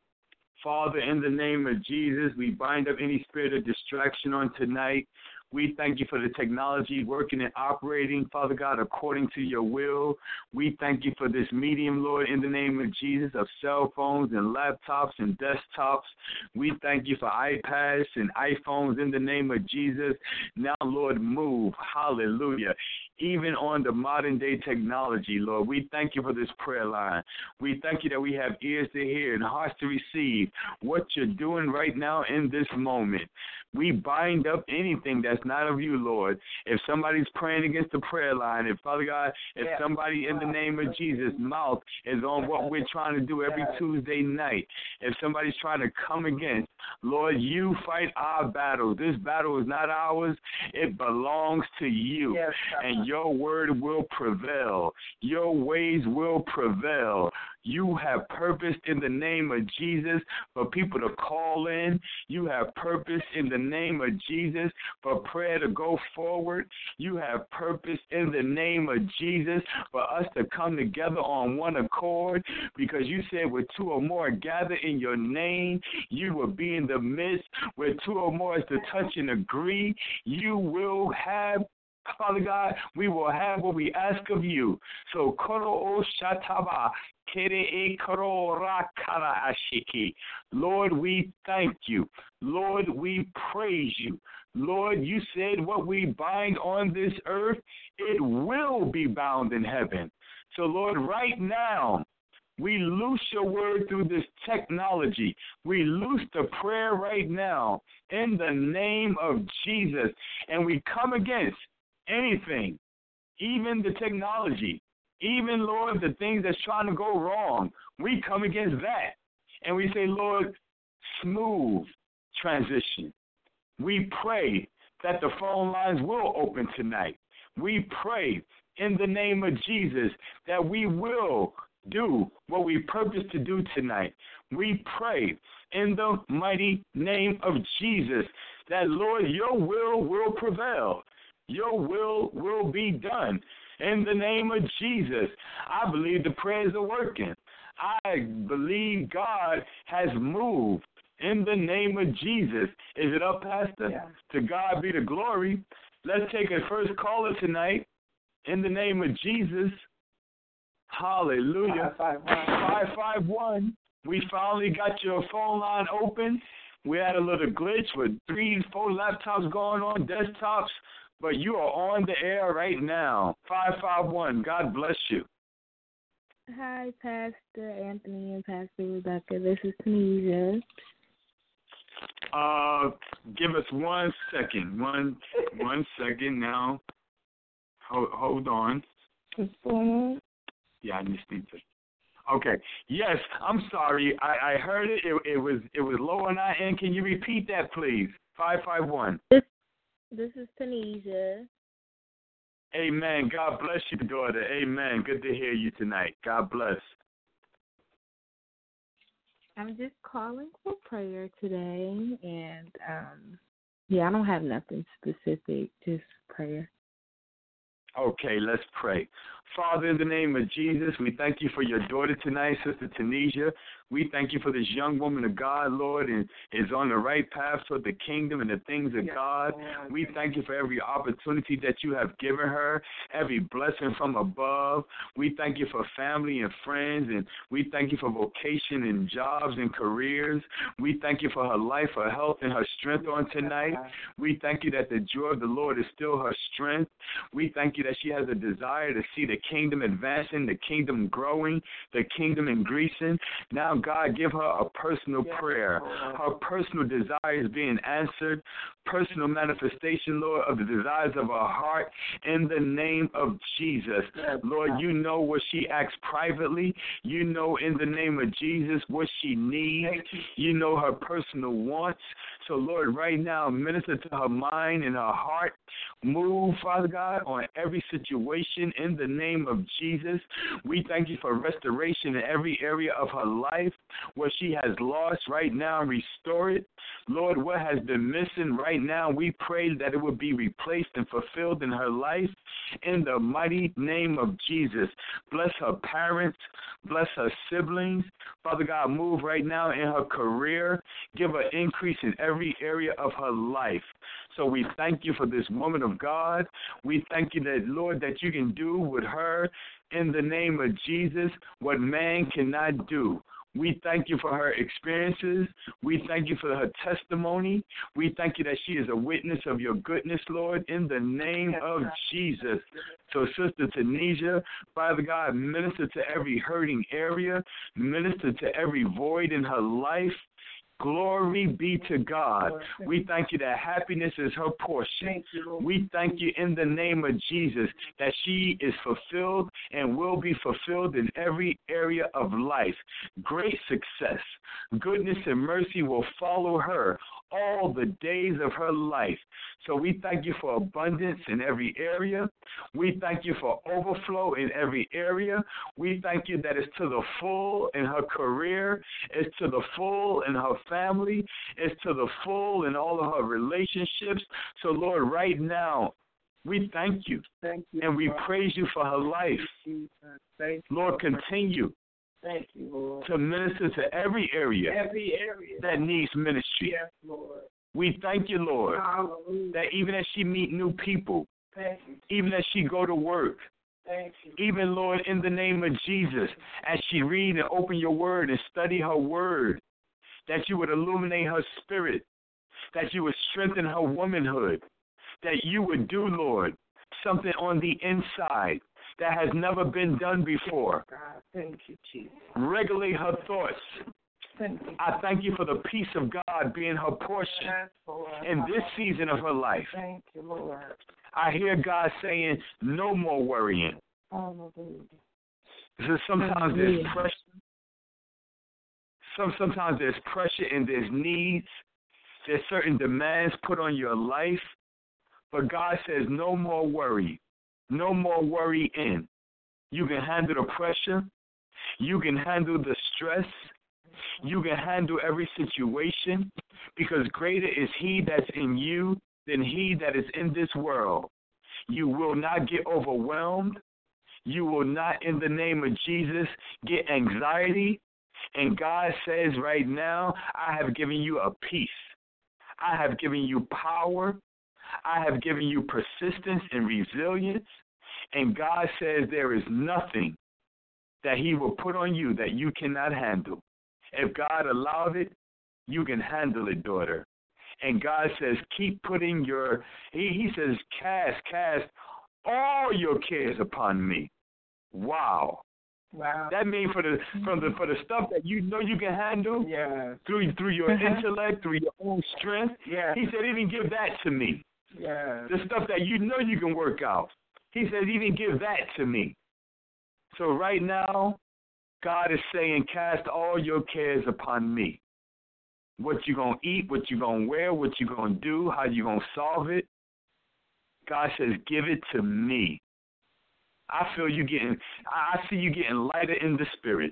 Father, in the name of Jesus, we bind up any spirit of distraction on tonight. We thank you for the technology working and operating, Father God, according to your will. We thank you for this medium, Lord, in the name of Jesus, of cell phones and laptops and desktops. We thank you for iPads and iPhones in the name of Jesus. Now, Lord, move. Hallelujah. Even on the modern day technology, Lord, we thank you for this prayer line. We thank you that we have ears to hear and hearts to receive what you're doing right now in this moment. We bind up anything that's not of you, Lord. If somebody's praying against the prayer line, if, Father God, if somebody in the name of Jesus' mouth is on what we're trying to do every Tuesday night, if somebody's trying to come against, Lord, you fight our battle. This battle is not ours. It belongs to you. Yes, and your word will prevail. Your ways will prevail. You have purpose in the name of Jesus for people to call in. You have purpose in the name of Jesus for prayer to go forward. You have purpose in the name of Jesus for us to come together on one accord, because you said where 2 or more gather in your name, you will be in the midst. Where 2 or more is to touch and agree, you will have, Father God, we will have what we ask of you. So, Koro O Shataba, Kere E Koro Rakara Ashiki. Lord, we thank you. Lord, we praise you. Lord, you said what we bind on this earth, it will be bound in heaven. So, Lord, right now, we loose your word through this technology. We loose the prayer right now in the name of Jesus. And we come against anything, even the technology, even, Lord, the things that's trying to go wrong. We come against that. And we say, Lord, smooth transition. We pray that the phone lines will open tonight. We pray in the name of Jesus that we will do what we purpose to do tonight. We pray in the mighty name of Jesus that, Lord, your will prevail. Your will be done in the name of Jesus. I believe the prayers are working. I believe God has moved in the name of Jesus. Is it up, Pastor? Yeah. To God be the glory. Let's take a first caller tonight in the name of Jesus. Hallelujah. 551. We finally got your phone line open. We had a little glitch with 3, 4 laptops going on, desktops, but you are on the air right now. 551. God bless you. Hi, Pastor Anthony and Pastor Rebecca. This is Tunisia. Give us 1 second. One second now. Hold on. What's going on? Yeah, I just need to Okay. Yes, I'm sorry. I heard it. It was low on our end. Can you repeat that, please? 551. This is Tanisha. Amen. God bless you, daughter. Amen. Good to hear you tonight. God bless. I'm just calling for prayer today, and I don't have nothing specific, just prayer. Okay, let's pray. Father, in the name of Jesus, we thank you for your daughter tonight, Sister Tanisha. We thank you for this young woman of God, Lord, and is on the right path toward the kingdom and the things of God. We thank you for every opportunity that you have given her, every blessing from above. We thank you for family and friends, and we thank you for vocation and jobs and careers. We thank you for her life, her health, and her strength on tonight. We thank you that the joy of the Lord is still her strength. We thank you that she has a desire to see the kingdom advancing, the kingdom growing, the kingdom increasing. Now, God, give her a personal prayer. Her personal desire is being answered. Personal manifestation, Lord, of the desires of her heart in the name of Jesus. Lord, you know what she asks privately. You know in the name of Jesus what she needs. You know her personal wants. So, Lord, right now, minister to her mind and her heart. Move, Father God, on every situation in the name of Jesus. We thank you for restoration in every area of her life. What she has lost right now, restore it. Lord, what has been missing right now, we pray that it will be replaced and fulfilled in her life in the mighty name of Jesus. Bless her parents. Bless her siblings. Father God, move right now in her career. Give her increase in every area of her life. So we thank you for this woman of God. We thank you that, Lord, that you can do with her in the name of Jesus what man cannot do. We thank you for her experiences. We thank you for her testimony. We thank you that she is a witness of your goodness, Lord, in the name of Jesus. So, Sister Tanisha, Father God, minister to every hurting area, minister to every void in her life. Glory be to God. We thank you that happiness is her portion. We thank you in the name of Jesus that she is fulfilled and will be fulfilled in every area of life. Great success, goodness and mercy will follow her all the days of her life. So we thank you for abundance in every area. We thank you for overflow in every area. We thank you that it's to the full in her career, it's to the full in her family, it's to the full in all of her relationships. So, Lord, right now, we thank you and we praise you for her life. Lord, continue to minister to every area that needs ministry. Yes, Lord. We thank you, Lord, Hallelujah. that even as she meet new people, even as she go to work, even, Lord, in the name of Jesus, as she read and open your word and study her word, that you would illuminate her spirit, that you would strengthen her womanhood, that you would do, Lord, something on the inside that has never been done before. God, thank you, Jesus. Regulate her thoughts. Thank you. I thank you for the peace of God being her portion Yes, Lord. in this season of her life. Thank you, Lord. I hear God saying, no more worrying. Hallelujah. Because sometimes there's pressure. Sometimes there's pressure and there's needs. There's certain demands put on your life. But God says, no more worry. No more worrying. You can handle the pressure. You can handle the stress. You can handle every situation because greater is he that's in you than he that is in this world. You will not get overwhelmed. You will not, in the name of Jesus, get anxiety. And God says right now, I have given you a peace. I have given you power. I have given you persistence and resilience. And God says there is nothing that he will put on you that you cannot handle. If God allowed it, you can handle it, daughter. And God says, keep putting he says, cast all your cares upon me. Wow. That means for the stuff that you know you can handle, through your intellect, through your own strength. He said, even give that to me. The stuff that you know you can work out. He says, even give that to me. So right now, God is saying, cast all your cares upon me. What you going to eat, what you going to wear, what you going to do, how you going to solve it. God says, give it to me. I see you getting lighter in the spirit.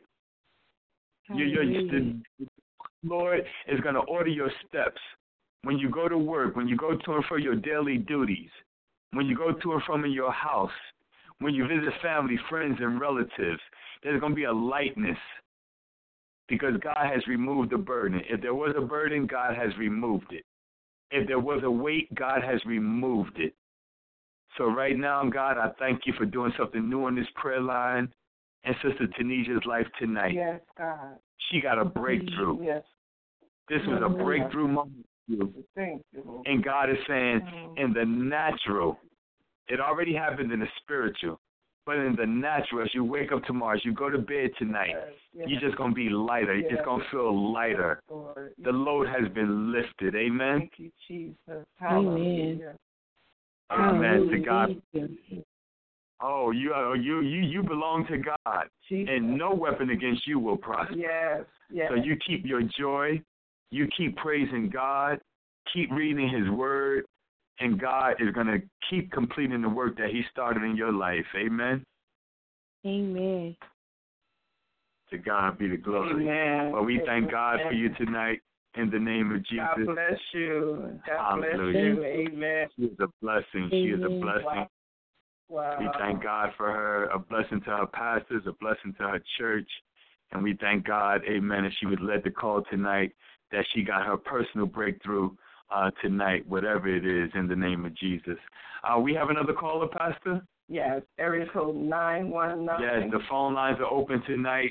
The Lord is going to order your steps. When you go to work, when you go to and from your daily duties, when you go to and from in your house, when you visit family, friends, and relatives, there's going to be a lightness because God has removed the burden. If there was a burden, God has removed it. If there was a weight, God has removed it. So right now, God, I thank you for doing something new on this prayer line and Sister Tanesia's life tonight. Yes, God. She got a breakthrough. Yes. This was a breakthrough moment for you. Thank you. And God is saying, in the natural, it already happened in the spiritual, but in the natural, as you wake up tomorrow, as you go to bed tonight, you're just going to be lighter. It's going to feel lighter. The load has been lifted. Amen? Thank you, Jesus. Amen. Amen. To God. Oh, you belong to God, Jesus. And no weapon against you will prosper. Yes. So you keep your joy, you keep praising God, keep reading His Word, and God is going to keep completing the work that He started in your life. Amen. Amen. To God be the glory. Amen. Well, we thank God for you tonight in the name of Jesus. God bless you. God bless Hallelujah. you. Amen. She is a blessing. She is a blessing. Wow. We thank God for her, a blessing to her pastors, a blessing to her church. And we thank God, amen, that she was led to call tonight, that she got her personal breakthrough tonight, whatever it is, in the name of Jesus. We have another caller, Pastor? Yes, area code 919. Yes, the phone lines are open tonight.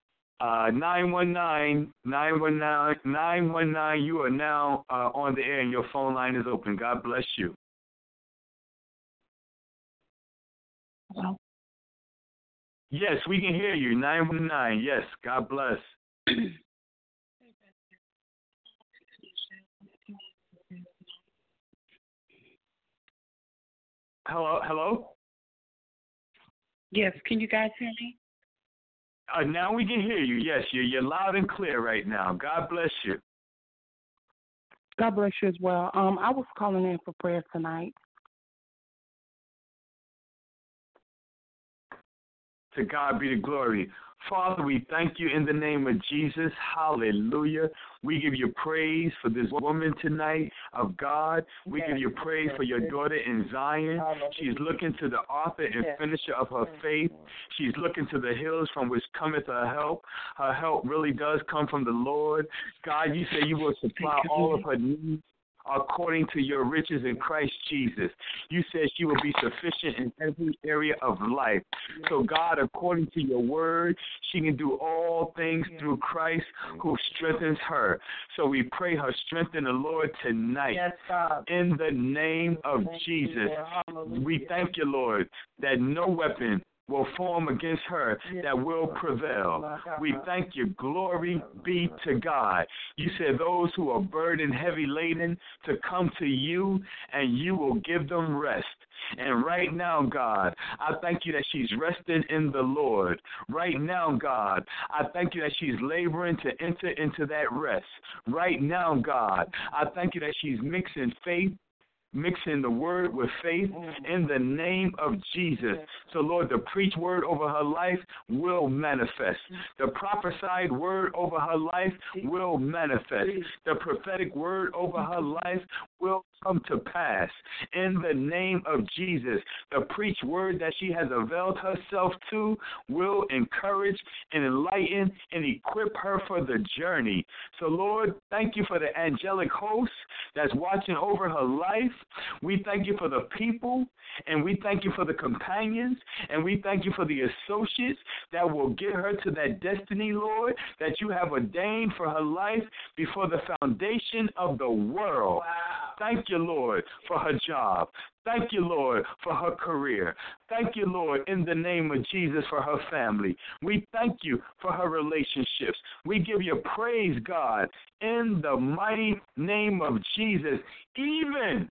919, you are now on the air and your phone line is open. God bless you. Hello? Yes, we can hear you. 919, yes, God bless. Hello? Yes, can you guys hear me? Now we can hear you. Yes, you're loud and clear right now. God bless you. God bless you as well. I was calling in for prayer tonight. To God be the glory. Father, we thank you in the name of Jesus. Hallelujah. We give you praise for this woman tonight of God. We give you praise for your daughter in Zion. She's looking to the author and finisher of her faith. She's looking to the hills from which cometh her help. Her help really does come from the Lord. God, you say you will supply all of her needs according to your riches in Christ Jesus. You said she will be sufficient in every area of life. So, God, according to your word, she can do all things through Christ who strengthens her. So we pray her strength in the Lord tonight. Yes, God. In the name of Jesus. We thank you, Lord, that no weapon will form against her that will prevail. We thank you. Glory be to God. You said those who are burdened, heavy laden, to come to you, and you will give them rest. And right now, God, I thank you that she's resting in the Lord. Right now, God, I thank you that she's laboring to enter into that rest. Right now, God, I thank you that she's mixing the word with faith in the name of Jesus. So, Lord, the preached word over her life will manifest. The prophesied word over her life will manifest. The prophetic word over her life will come to pass. In the name of Jesus, the preached word that she has availed herself to will encourage and enlighten and equip her for the journey. So, Lord, thank you for the angelic host that's watching over her life. We thank you for the people, and we thank you for the companions, and we thank you for the associates that will get her to that destiny, Lord, that you have ordained for her life before the foundation of the world. Wow. Thank you, Lord, for her job. Thank you, Lord, for her career. Thank you, Lord, in the name of Jesus, for her family. We thank you for her relationships. We give you praise, God, in the mighty name of Jesus, even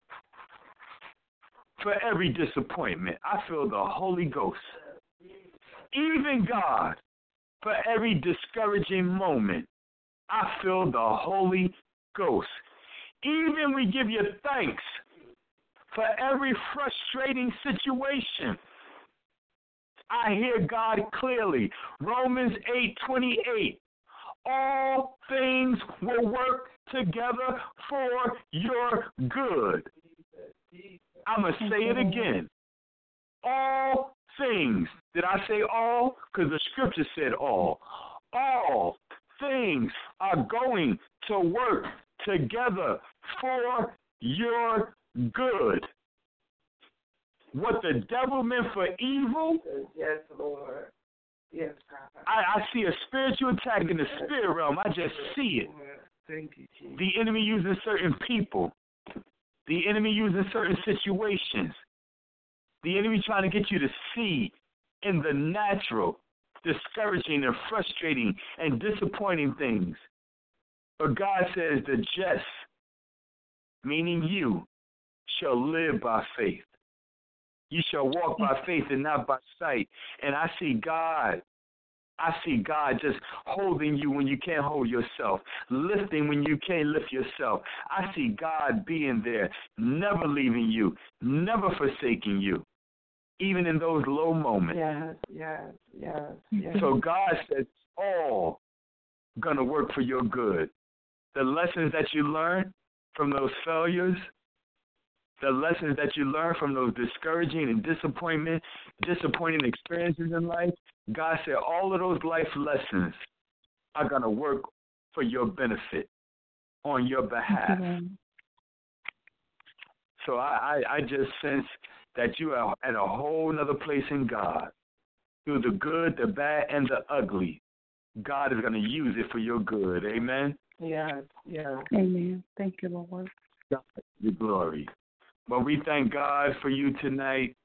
for every disappointment. I feel the Holy Ghost. Even, God, for every discouraging moment. I feel the Holy Ghost. Even we give you thanks for every frustrating situation. I hear God clearly. Romans 8:28. All things will work together for your good. I'm going to say it again. All things. Did I say all? Because the scripture said all. All things are going to work together for your good. What the devil meant for evil, yes, Lord. Yes, God. I see a spiritual attack in the spirit realm. I just see it. Thank you, Jesus. The enemy using certain people. The enemy using certain situations. The enemy trying to get you to see in the natural, discouraging and frustrating and disappointing things. But God says the just, meaning you, shall live by faith. You shall walk by faith and not by sight. And I see God just holding you when you can't hold yourself, lifting when you can't lift yourself. I see God being there, never leaving you, never forsaking you, even in those low moments. Yes. So God says all going to work for your good. The lessons that you learn from those failures, the lessons that you learn from those discouraging and disappointing experiences in life, God said all of those life lessons are going to work for your benefit, on your behalf. So I just sense that you are at a whole other place in God. Through the good, the bad, and the ugly, God is going to use it for your good. Amen? Yes. Amen. Thank you, Lord. God, the glory. But we thank God for you tonight.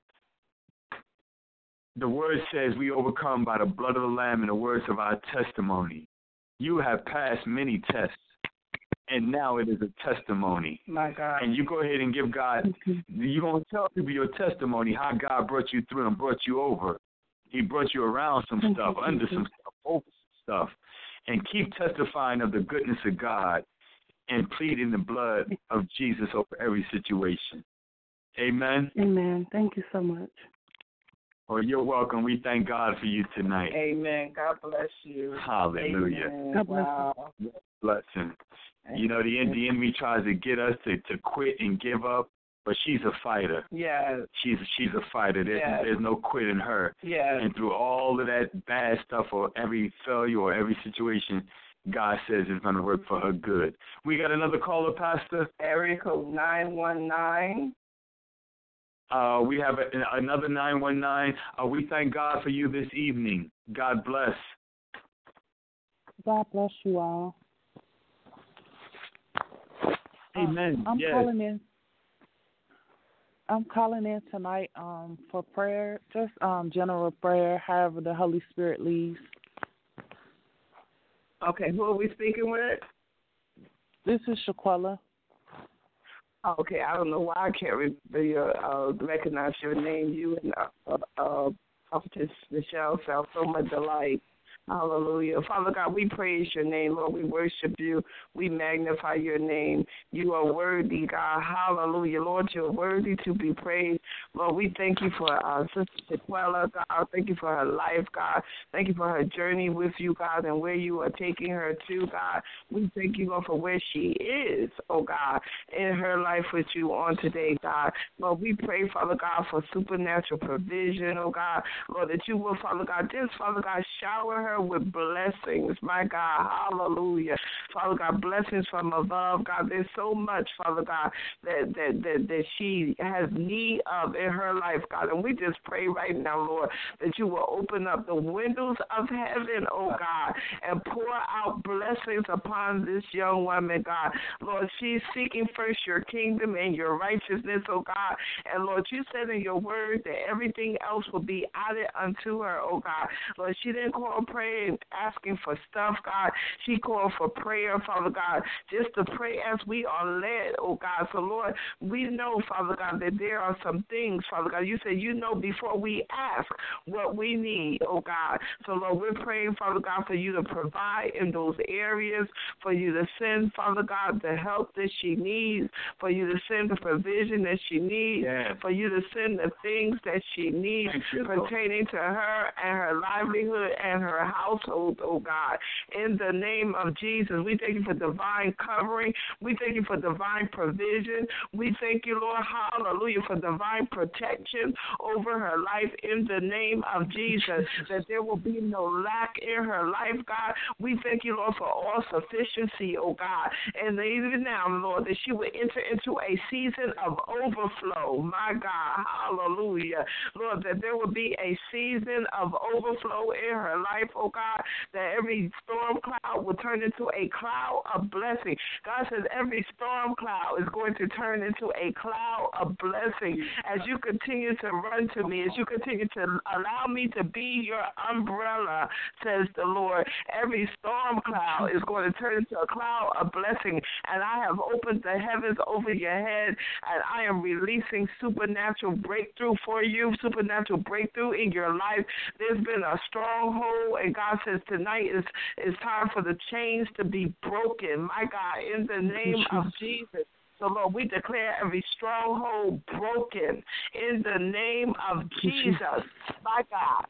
The word says we overcome by the blood of the Lamb and the words of our testimony. You have passed many tests, and now it is a testimony. My God. And you go ahead and give God, you're going to tell people your testimony, how God brought you through and brought you over. He brought you around some stuff, under some stuff, over some stuff. And keep testifying of the goodness of God and pleading the blood of Jesus over every situation. Amen? Amen. Thank you so much. Well, you're welcome. We thank God for you tonight. Amen. God bless you. Hallelujah. Amen. God bless wow. Blessing. You know, the enemy tries to get us to quit and give up, but she's a fighter. Yes. She's a fighter. There's no quit in her. Yes. And through all of that bad stuff or every failure or every situation, God says it's going to work for her good. We got another caller, Pastor. Area code 919. We have another 919. We thank God for you this evening. God bless. God bless you all. Amen. I'm yes. calling in tonight for prayer, just general prayer, however the Holy Spirit leads. Okay, who are we speaking with? This is Shaquella. Okay, I don't know why I can't recognize your name. You and Prophetess Michelle sound so much alike. Hallelujah. Father God, we praise your name, Lord. We worship you. We magnify your name. You are worthy, God. Hallelujah. Lord, you're worthy to be praised. Lord, we thank you for Sister Shaquella, God. Thank you for her life, God. Thank you for her journey with you, God, and where you are taking her to, God. We thank you, Lord, for where she is, oh God, in her life with you on today, God. Lord, we pray, Father God, for supernatural provision, oh God. Lord, that you will, Father God, just, Father God, shower her with blessings, my God, hallelujah. Father God, blessings from above, God. There's so much, Father God, that she has need of in her life, God. And we just pray right now, Lord, that you will open up the windows of heaven, oh God, and pour out blessings upon this young woman, God. Lord, she's seeking first your kingdom and your righteousness, oh God. And Lord, you said in your word that everything else will be added unto her, oh God. Lord, she didn't call praying praying, asking for stuff, God. She called for prayer, Father God, just to pray as we are led, oh God. So, Lord, we know, Father God, that there are some things, Father God. You said you know before we ask what we need, oh God. So, Lord, we're praying, Father God, for you to provide in those areas, for you to send, Father God, the help that she needs, for you to send the provision that she needs, for you to send the things that she needs pertaining to her and her livelihood and her household, oh God. In the name of Jesus, we thank you for divine covering. We thank you for divine provision. We thank you, Lord, hallelujah, for divine protection over her life in the name of Jesus, that there will be no lack in her life, God. We thank you, Lord, for all sufficiency, oh God. And even now, Lord, that she will enter into a season of overflow, my God, hallelujah. Lord, that there will be a season of overflow in her life, oh God, that every storm cloud will turn into a cloud of blessing. God says every storm cloud is going to turn into a cloud of blessing as you continue to run to me, as you continue to allow me to be your umbrella, says the Lord. Every storm cloud is going to turn into a cloud of blessing, and I have opened the heavens over your head, and I am releasing supernatural breakthrough for you, supernatural breakthrough in your life. There's been a stronghold, and God says tonight is time for the chains to be broken. My God, in the name of Jesus. So, Lord, we declare every stronghold broken in the name of Jesus. My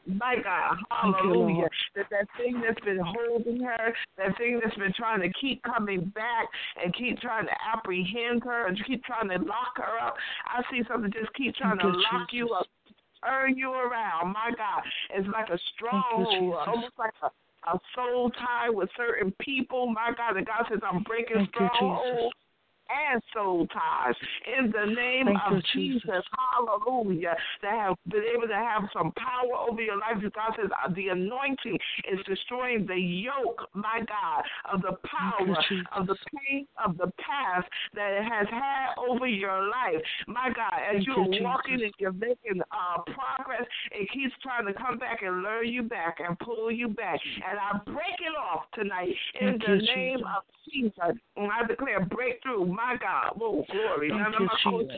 God, hallelujah. That thing that's been holding her, that thing that's been trying to keep coming back and keep trying to apprehend her and keep trying to lock her up. I see something just keep trying to lock you up, turn you around. My God, it's like a stronghold, almost like a soul tie with certain people. My God, and God says, I'm breaking strongholds and soul ties in the name of Jesus. Hallelujah. That have been able to have some power over your life. God says the anointing is destroying the yoke, my God, of the power, of the pain of the past that it has had over your life. My God, as you're walking and you're making progress, it keeps trying to come back and lure you back and pull you back. And I break it off tonight in the name of Jesus. And I declare breakthrough. My God, oh glory! Thank you, Jesus.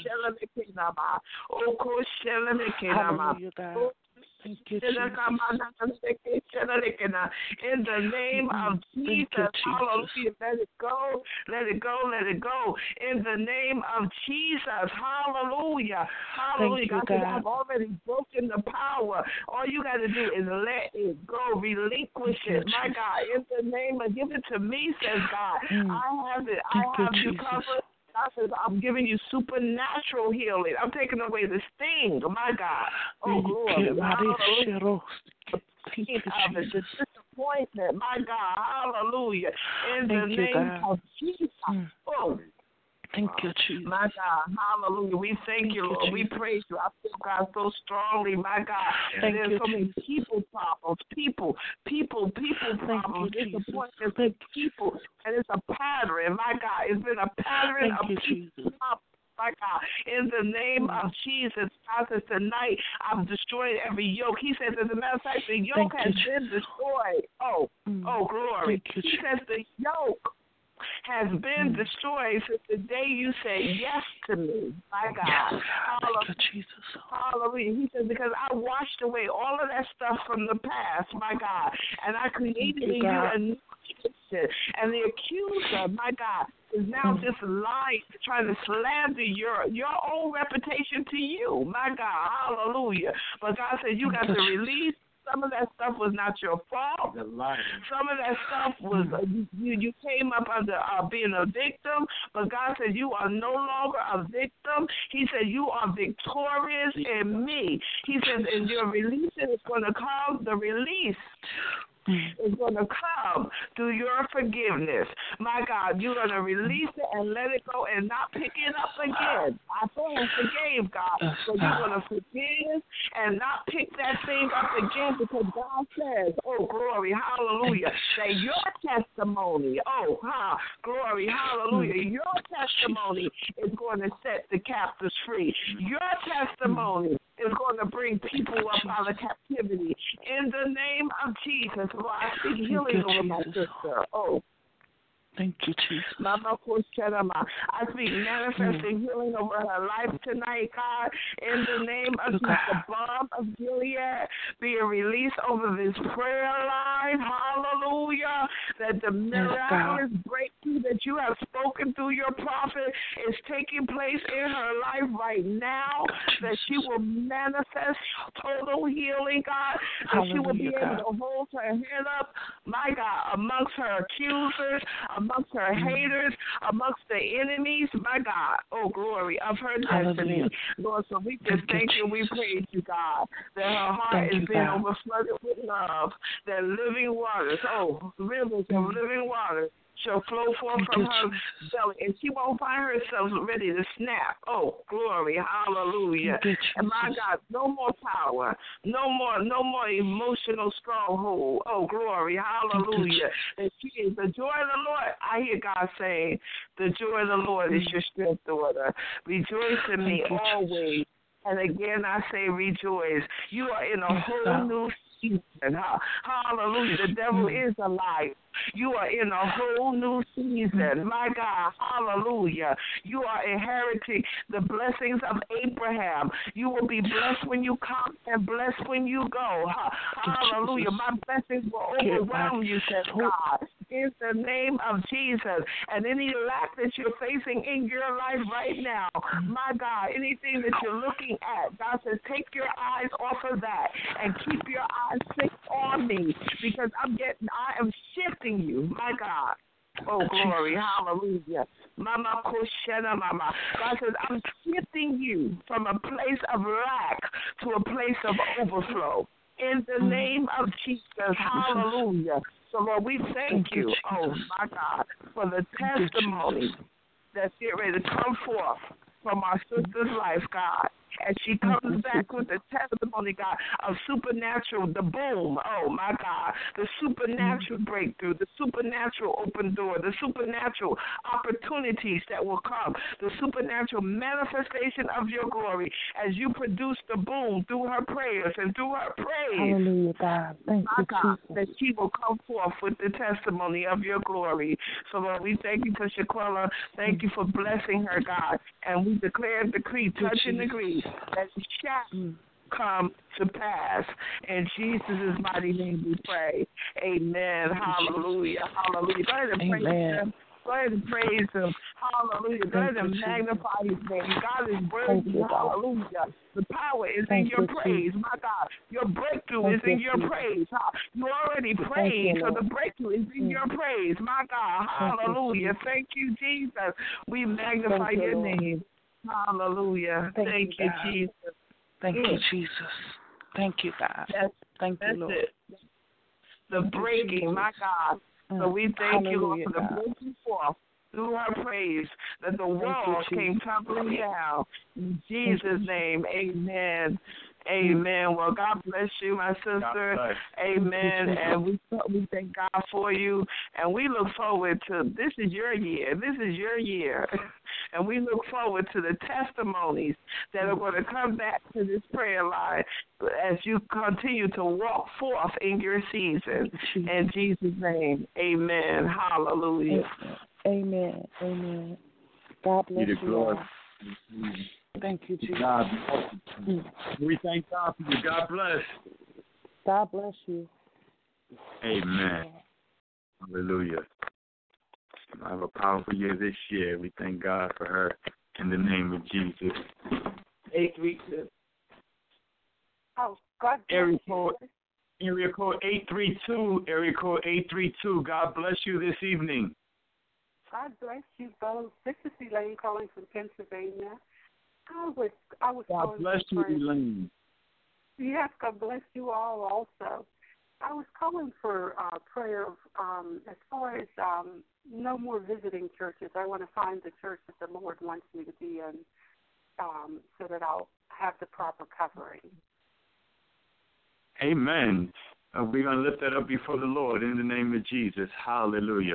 Thank you, Jesus. In the name of Jesus, hallelujah. Let it go, let it go, let it go. In the name of Jesus, hallelujah. Hallelujah. God says, I've already broken the power. All you got to do is let it go, relinquish it. My God, in the name of, give it to me, says God. I have it. I have you covered. God says, I'm giving you supernatural healing. I'm taking away the sting. My God. Oh, glory. Hallelujah. The disappointment. My God. Hallelujah. In the name of Jesus. Oh, thank you, Jesus. My God, hallelujah. We thank you, Lord. We praise you. I feel God so strongly, my God. There's so many people problems, people problems, disappointments, people, and it's a pattern, my God. It's been a pattern of people problems. My God, in the name of Jesus, God says tonight, I've destroyed every yoke. He says, as a matter of fact, the yoke has been destroyed. Oh, glory. He says the yoke has been destroyed since the day you said yes to me. My God. Thank you, Jesus. Hallelujah. He says, because I washed away all of that stuff from the past, my God, and I created in you a new creation. And the accuser, my God, is now just lying, trying to slander your own reputation to you. My God. Hallelujah. But God said you got to release. Some of that stuff was not your fault. Some of that stuff was you came up under being a victim, but God said you are no longer a victim. He said you are victorious in me. He says, and your release is going to come, the release is going to come through your forgiveness. My God, you're going to release it and let it go and not pick it up again. I thought I forgave, God, but you're going to forgive and not pick that thing up again because God says, oh, glory, hallelujah, that your testimony, glory, hallelujah, your testimony is going to set the captives free. Your testimony is going to bring people up out of captivity. In the name of Jesus, Lord, I speak healing over my sister. Oh, thank you, Jesus. Mama Kushanama. I speak manifesting healing over her life tonight, God. In the name of Jesus, the balm of Gilead being released over this prayer line. Hallelujah. That the miraculous breakthrough that you have spoken through your prophet is taking place in her life right now. That she will manifest total healing, God. That she will be able to hold her head up, my God, amongst her accusers, amongst her haters, amongst the enemies, my God, oh glory, of her destiny. Lord, so we just thank you, we praise you, God, that her heart is being overflooded with love, that living waters, rivers of living waters shall flow forth from her belly, and she won't find herself ready to snap. Oh, glory, hallelujah. And my God, no more power, no more emotional stronghold. Oh, glory, hallelujah. And she is the joy of the Lord. I hear God saying, the joy of the Lord is your strength, daughter. Rejoice in me always. And again, I say rejoice. You are in a whole new season. Hallelujah. The devil is a liar. You are in a whole new season. My God, hallelujah. You are inheriting the blessings of Abraham. You will be blessed when you come and blessed when you go. Hallelujah. My blessings will overwhelm you, says God. In the name of Jesus. And any lack that you're facing in your life right now, my God, anything that you're looking at, God says, take your eyes off of that and keep your eyes fixed on me, because I am shifting you, my God. Oh, glory, hallelujah. Mama Koshena Mama. God says, I'm shifting you from a place of lack to a place of overflow. In the name of Jesus, hallelujah. So, Lord, we thank you, oh, my God, for the testimony that's getting ready to come forth from our sister's life, God. And she comes back with the testimony, God, of supernatural, the boom, oh, my God, the supernatural breakthrough, the supernatural open door, the supernatural opportunities that will come, the supernatural manifestation of your glory as you produce the boom through her prayers and through her praise. Hallelujah, God. Thank you, God, Jesus. that she will come forth with the testimony of your glory. So, Lord, we thank you for Shaquella. Thank you for blessing her, God. And we declare and decree, touch and agree, that it shall come to pass. In Jesus' mighty name we pray. Amen. Hallelujah. Hallelujah. Go ahead and praise him. Go ahead and praise him. Hallelujah. Go ahead and magnify his name. God is worthy. Hallelujah. The power is in your praise. My God, your breakthrough is in your praise. You already prayed, so the breakthrough is in your praise. My God. Hallelujah. Thank you, Jesus. We magnify your name. Hallelujah. Thank you, Jesus. Thank you, Jesus. Thank you, God. Thank you, Lord. It. The breaking, my God. So we thank you, Lord, for the breaking forth through her praise, that the walls came tumbling down. In Jesus' name, amen. Amen. Well, God bless you, my sister. Amen. And we thank God for you. And we look forward to, this is your year. This is your year. And we look forward to the testimonies that are going to come back to this prayer line as you continue to walk forth in your season. In Jesus' name, amen. Hallelujah. Amen. Amen. God bless you. Lord. Thank you, Jesus. God bless you. We thank God for you. God bless. God bless you. Amen. Hallelujah. I have a powerful year this year. We thank God for her in the name of Jesus. 832. Oh, God bless area code 832. Area code 832. God bless you this evening. God bless you both. This is Elaine calling from Pennsylvania. I was God bless you, Elaine. Yes, God bless you all also. I was calling for prayer as far as no more visiting churches. I want to find the church that the Lord wants me to be in so that I'll have the proper covering. Amen. We're going to lift that up before the Lord in the name of Jesus. Hallelujah.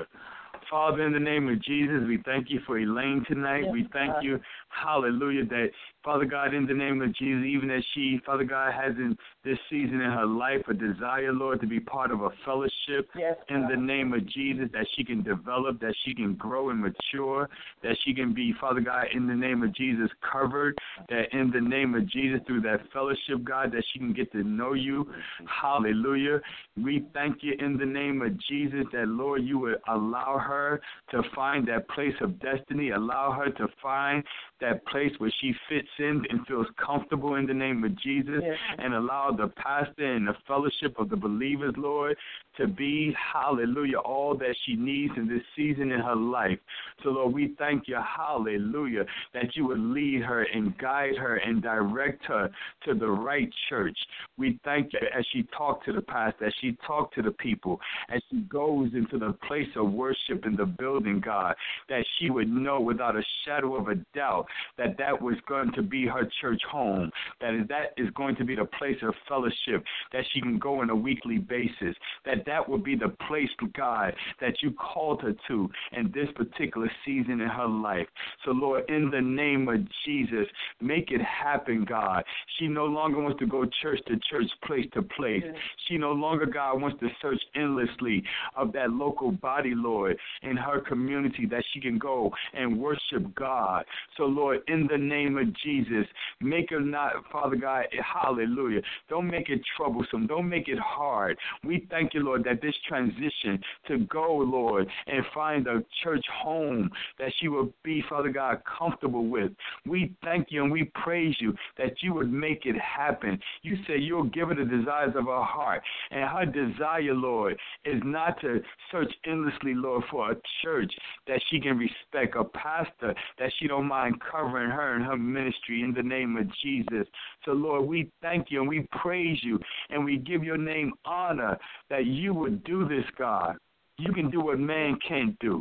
Father, in the name of Jesus, we thank you for Elaine tonight. Yes, we thank God. you, hallelujah, that, Father God, in the name of Jesus, even as she, Father God, has in this season in her life a desire, Lord, to be part of a fellowship Yes, in God. the name of Jesus, that she can develop, that she can grow and mature, that she can be, Father God, in the name of Jesus, covered, that in the name of Jesus, through that fellowship, God, that she can get to know you. Hallelujah. We thank you in the name of Jesus that, Lord, you would allow her to find that place of destiny, allow her to find that place where she fits in and feels comfortable in the name of Jesus, Yes. and allow the pastor and the fellowship of the believers, Lord, to be, hallelujah, all that she needs in this season in her life. So, Lord, we thank you, hallelujah, that you would lead her and guide her and direct her to the right church. We thank you as she talks to the pastor, as she talks to the people, as she goes into the place of worship in the building, God, that she would know without a shadow of a doubt that that was going to be her church home, that is going to be the place of fellowship, that she can go on a weekly basis, that would be the place, God, that you called her to in this particular season in her life. So, Lord, in the name of Jesus, make it happen, God. She no longer wants to go church to church, place to place. She no longer, God, wants to search endlessly of that local body, Lord, in her community that she can go and worship God. So, Lord, in the name of Jesus, make her not, Father God, hallelujah. Don't make it troublesome. Don't make it hard. We thank you, Lord, that this transition to go, Lord, and find a church home that she will be, Father God, comfortable with. We thank you and we praise you that you would make it happen. You say you'll give her the desires of her heart. And her desire, Lord, is not to search endlessly, Lord, for a church that she can respect, a pastor that she don't mind covering her and her ministry in the name of Jesus. So, Lord, we thank you and we praise you and we give your name honor that you would do this, God. You can do what man can't do.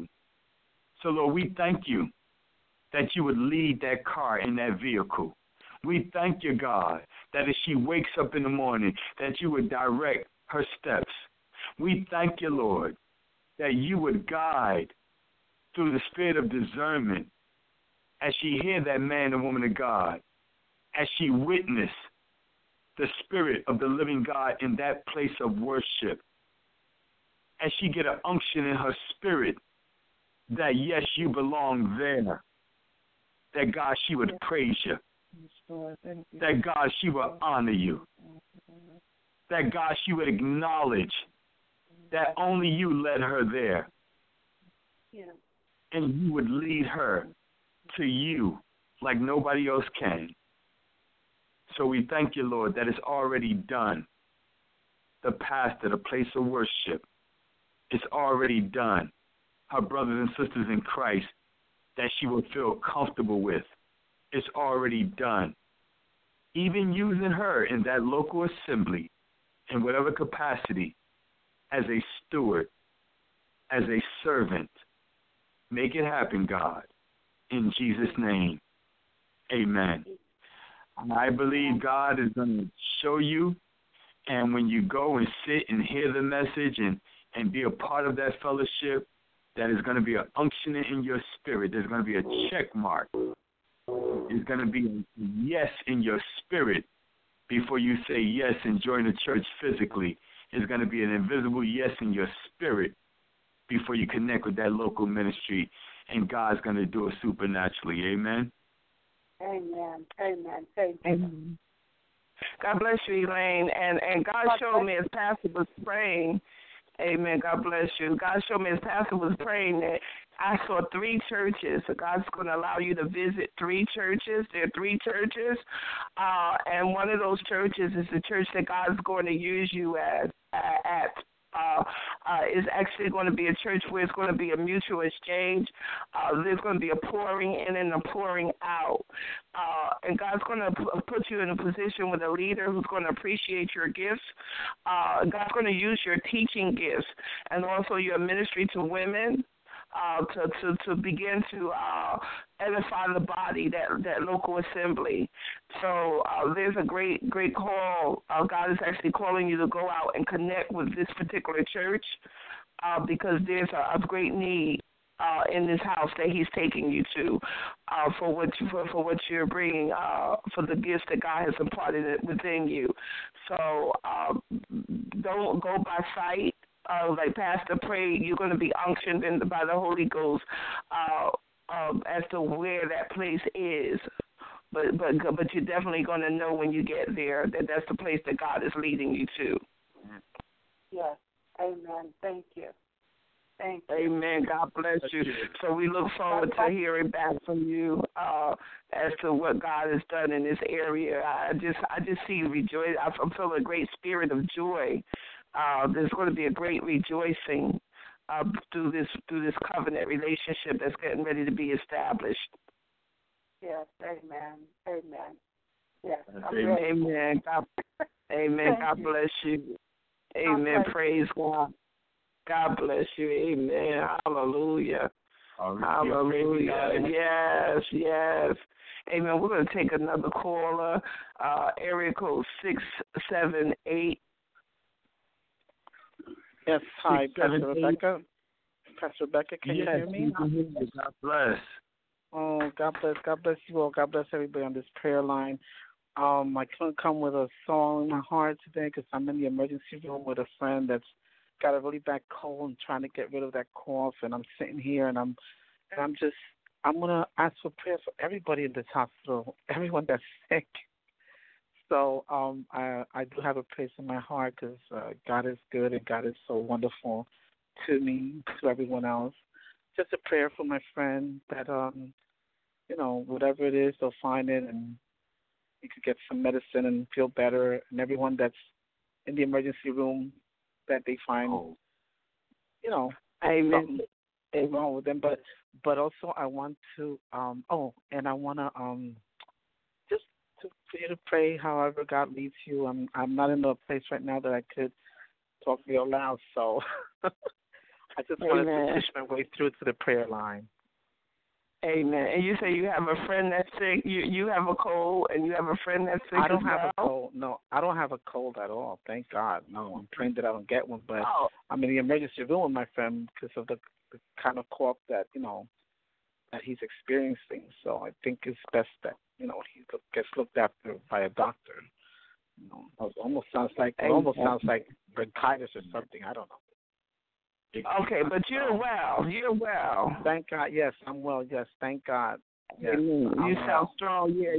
So, Lord, we thank you that you would lead that car in that vehicle. We thank you, God, that as she wakes up in the morning, that you would direct her steps. We thank you, Lord, that you would guide through the spirit of discernment as she hear that man and woman of God, as she witness the spirit of the living God in that place of worship, as she get an unction in her spirit that, yes, you belong there, that, God, she would praise you, that, God, she would honor you, that, God, she would acknowledge that only you led her there, and you would lead her to you like nobody else can. So we thank you, Lord, that it's already done. The pastor, the place of worship, it's already done. Her brothers and sisters in Christ that she will feel comfortable with, it's already done. Even using her in that local assembly, in whatever capacity, as a steward, as a servant. Make it happen, God. In Jesus' name, amen. I believe God is going to show you, and when you go and sit and hear the message and be a part of that fellowship, that is going to be an unctioning in your spirit. There's going to be a check mark. There's going to be a yes in your spirit before you say yes and join the church physically. There's going to be an invisible yes in your spirit before you connect with that local ministry, and God's going to do it supernaturally. Amen? Amen. Amen. Thank you. Amen. God bless you, Elaine. And God showed me as Pastor was praying, amen, God bless you. God showed me as Pastor was praying that I saw 3 churches. So God's going to allow you to visit 3 churches. There are 3 churches. And one of those churches is the church that God's going to use you at. Is actually going to be a church where it's going to be a mutual exchange. There's going to be a pouring in and a pouring out. And God's going to put you in a position with a leader who's going to appreciate your gifts. God's going to use your teaching gifts and also your ministry to women. To begin to edify the body, that local assembly. So there's a great call. God is actually calling you to go out and connect with this particular church because there's a great need in this house that he's taking you to for what you're bringing, for the gifts that God has imparted within you. So don't go by sight. Like Pastor prayed, you're going to be unctioned by the Holy Ghost as to where that place is. But you're definitely going to know when you get there that that's the place that God is leading you to. Yes. Amen. Thank you. Thank you. Amen. God bless you. So we look forward to hearing back from you as to what God has done in this area. I just see rejoice. I'm feeling a great spirit of joy. There's going to be a great rejoicing through this covenant relationship that's getting ready to be established. Yes. Amen. Amen. Yes. Amen. God bless you. Amen. Praise God. God bless you. Amen. Hallelujah. Hallelujah. Yes. Amen. We're going to take another caller. Area code 678. Yes. Hi, Pastor Rebecca. Pastor Rebecca, can you hear me? God bless. Oh, God bless. God bless you all. God bless everybody on this prayer line. I couldn't come with a song in my heart today because I'm in the emergency room with a friend that's got a really bad cold and trying to get rid of that cough, and I'm sitting here and I'm gonna ask for prayer for everybody in this hospital, everyone that's sick. So I do have a place in my heart because God is good and God is so wonderful to me, to everyone else. Just a prayer for my friend that whatever it is, they'll find it and he could get some medicine and feel better, and everyone that's in the emergency room that they find, Amen. something wrong with them. But also I want to, and I want to just for you to pray however God leads you. I'm not in a place right now that I could talk real loud, so I just wanted to push my way through to the prayer line. Amen. And you say you have a friend that's sick. You have a cold, and you have a friend that's sick. I don't have a cold. No, I don't have a cold at all. Thank God. No, I'm praying that I don't get one. But I'm in the emergency room with my friend because of the kind of cough that that he's experiencing. So I think it's best that he gets looked after by a doctor. It almost sounds like bronchitis or something. I don't know. Okay, but you're well. You're well. Thank God. Yes, I'm well. Yes, thank God. Yes, you sound strong. Yeah,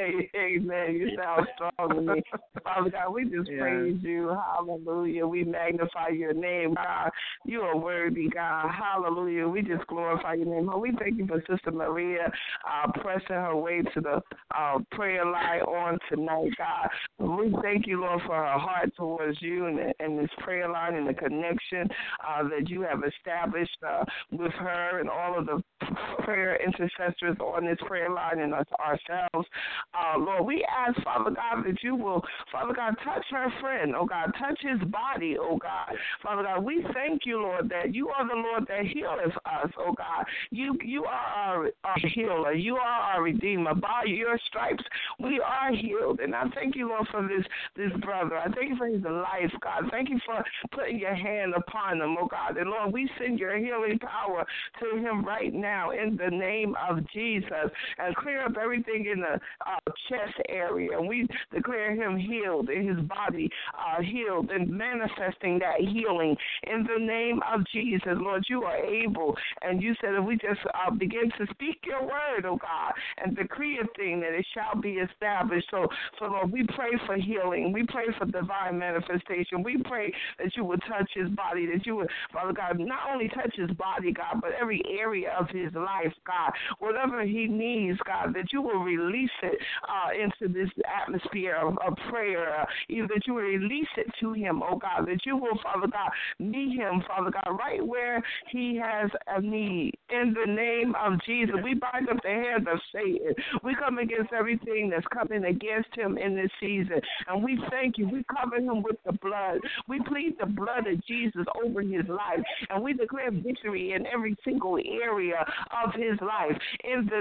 amen. You sound strong to me. Father God, we just praise you. Hallelujah. We magnify your name, God. You are worthy, God. Hallelujah. We just glorify your name. We thank you for Sister Maria pressing her way to the prayer line on tonight, God. We thank you, Lord, for her heart towards you and this prayer line and the connection that you have established with her and all of the prayer intercessors on this prayer line and us ourselves. Lord, we ask, Father God, that you will, Father God, touch her friend, oh God, touch his body, oh God. Father God, we thank you, Lord, that you are the Lord that healeth us, oh God. You are our healer. You are our redeemer. By your stripes, we are healed. And I thank you, Lord, for this brother. I thank you for his life, God. Thank you for putting your hand upon him, oh God. And Lord, we send your healing power to him right now in the name of Jesus, and clear up everything in the chest area. And we declare him healed, in his body healed, and manifesting that healing in the name of Jesus. Lord, you are able, and you said if we just begin to speak your word, oh God, and decree a thing, that it shall be established. So Lord, we pray for healing. We pray for divine manifestation. We pray that you would touch his body, that you would, Father God, not only touch his body, God, but every area of his life, God. Whatever he needs, God, that you will release it into this atmosphere of prayer, either that you will release it to him, oh God, that you will, Father God, meet him, Father God, right where he has a need. In the name of Jesus, we bind up the hands of Satan. We come against everything that's coming against him in this season, and we thank you. We cover him with the blood. We plead the blood of Jesus over his life, and we declare victory in every single area of his life. In the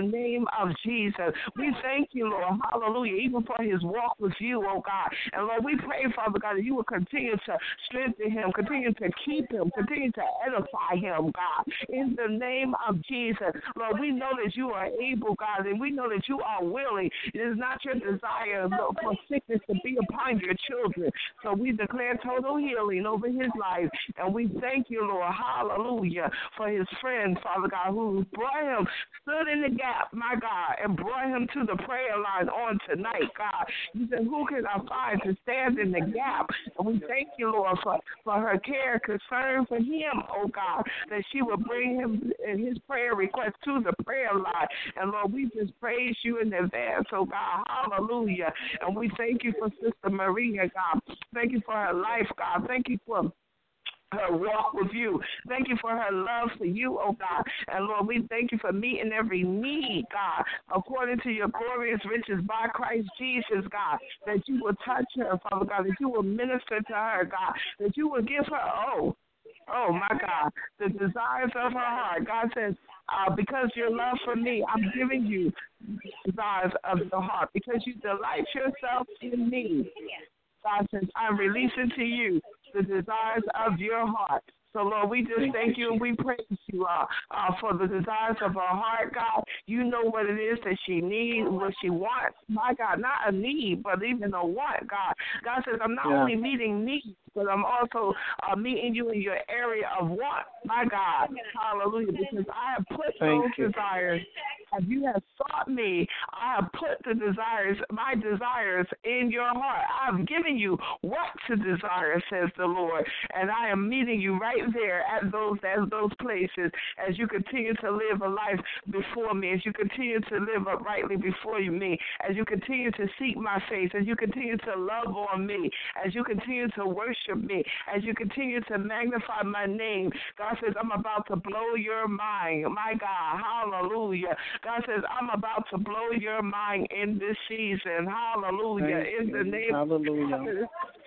name of Jesus. We thank you, Lord, hallelujah, even for his walk with you, oh God. And Lord, we pray, Father God, that you will continue to strengthen him, continue to keep him, continue to edify him, God. In the name of Jesus, Lord, we know that you are able, God, and we know that you are willing. It is not your desire, Lord, for sickness to be upon your children. So we declare total healing over his life. And we thank you, Lord, hallelujah, for his friend, Father God, who brought him, stood in the gap, my God, and brought him to the prayer line on tonight, God. You said, who can I find to stand in the gap? And we thank you, Lord, for her care, concern for him, oh God, that she will bring him and his prayer request to the prayer line. And Lord, we just praise you in advance, oh God, hallelujah. And we thank you for Sister Maria, God. Thank you for her life, God. Thank you for her walk with you. Thank you for her love for you, oh God. And Lord, we thank you for meeting every need, God, according to your glorious riches by Christ Jesus, God, that you will touch her, Father God, that you will minister to her, God, that you will give her, oh my God, the desires of her heart. God says, because your love for me, I'm giving you desires of your heart, because you delight yourself in me. God says, I'm releasing to you the desires of your heart. So, Lord, we just thank you and we praise you for the desires of her heart, God. You know what it is that she needs, what she wants. My God, not a need, but even a want, God. God says, I'm not only meeting needs, but I'm also meeting you in your area of want. My God, hallelujah, because I have put those desires. As you have sought me, I have put the desires, my desires, in your heart. I have given you what to desire, says the Lord, and I am meeting you right there at those places as you continue to live a life before me, as you continue to live uprightly before me, as you continue to seek my face, as you continue to love on me, as you continue to worship me, as you continue to magnify my name. God says, I'm about to blow your mind. My God, hallelujah. God says, I'm about to blow your mind in this season. Hallelujah. In the name of Jesus,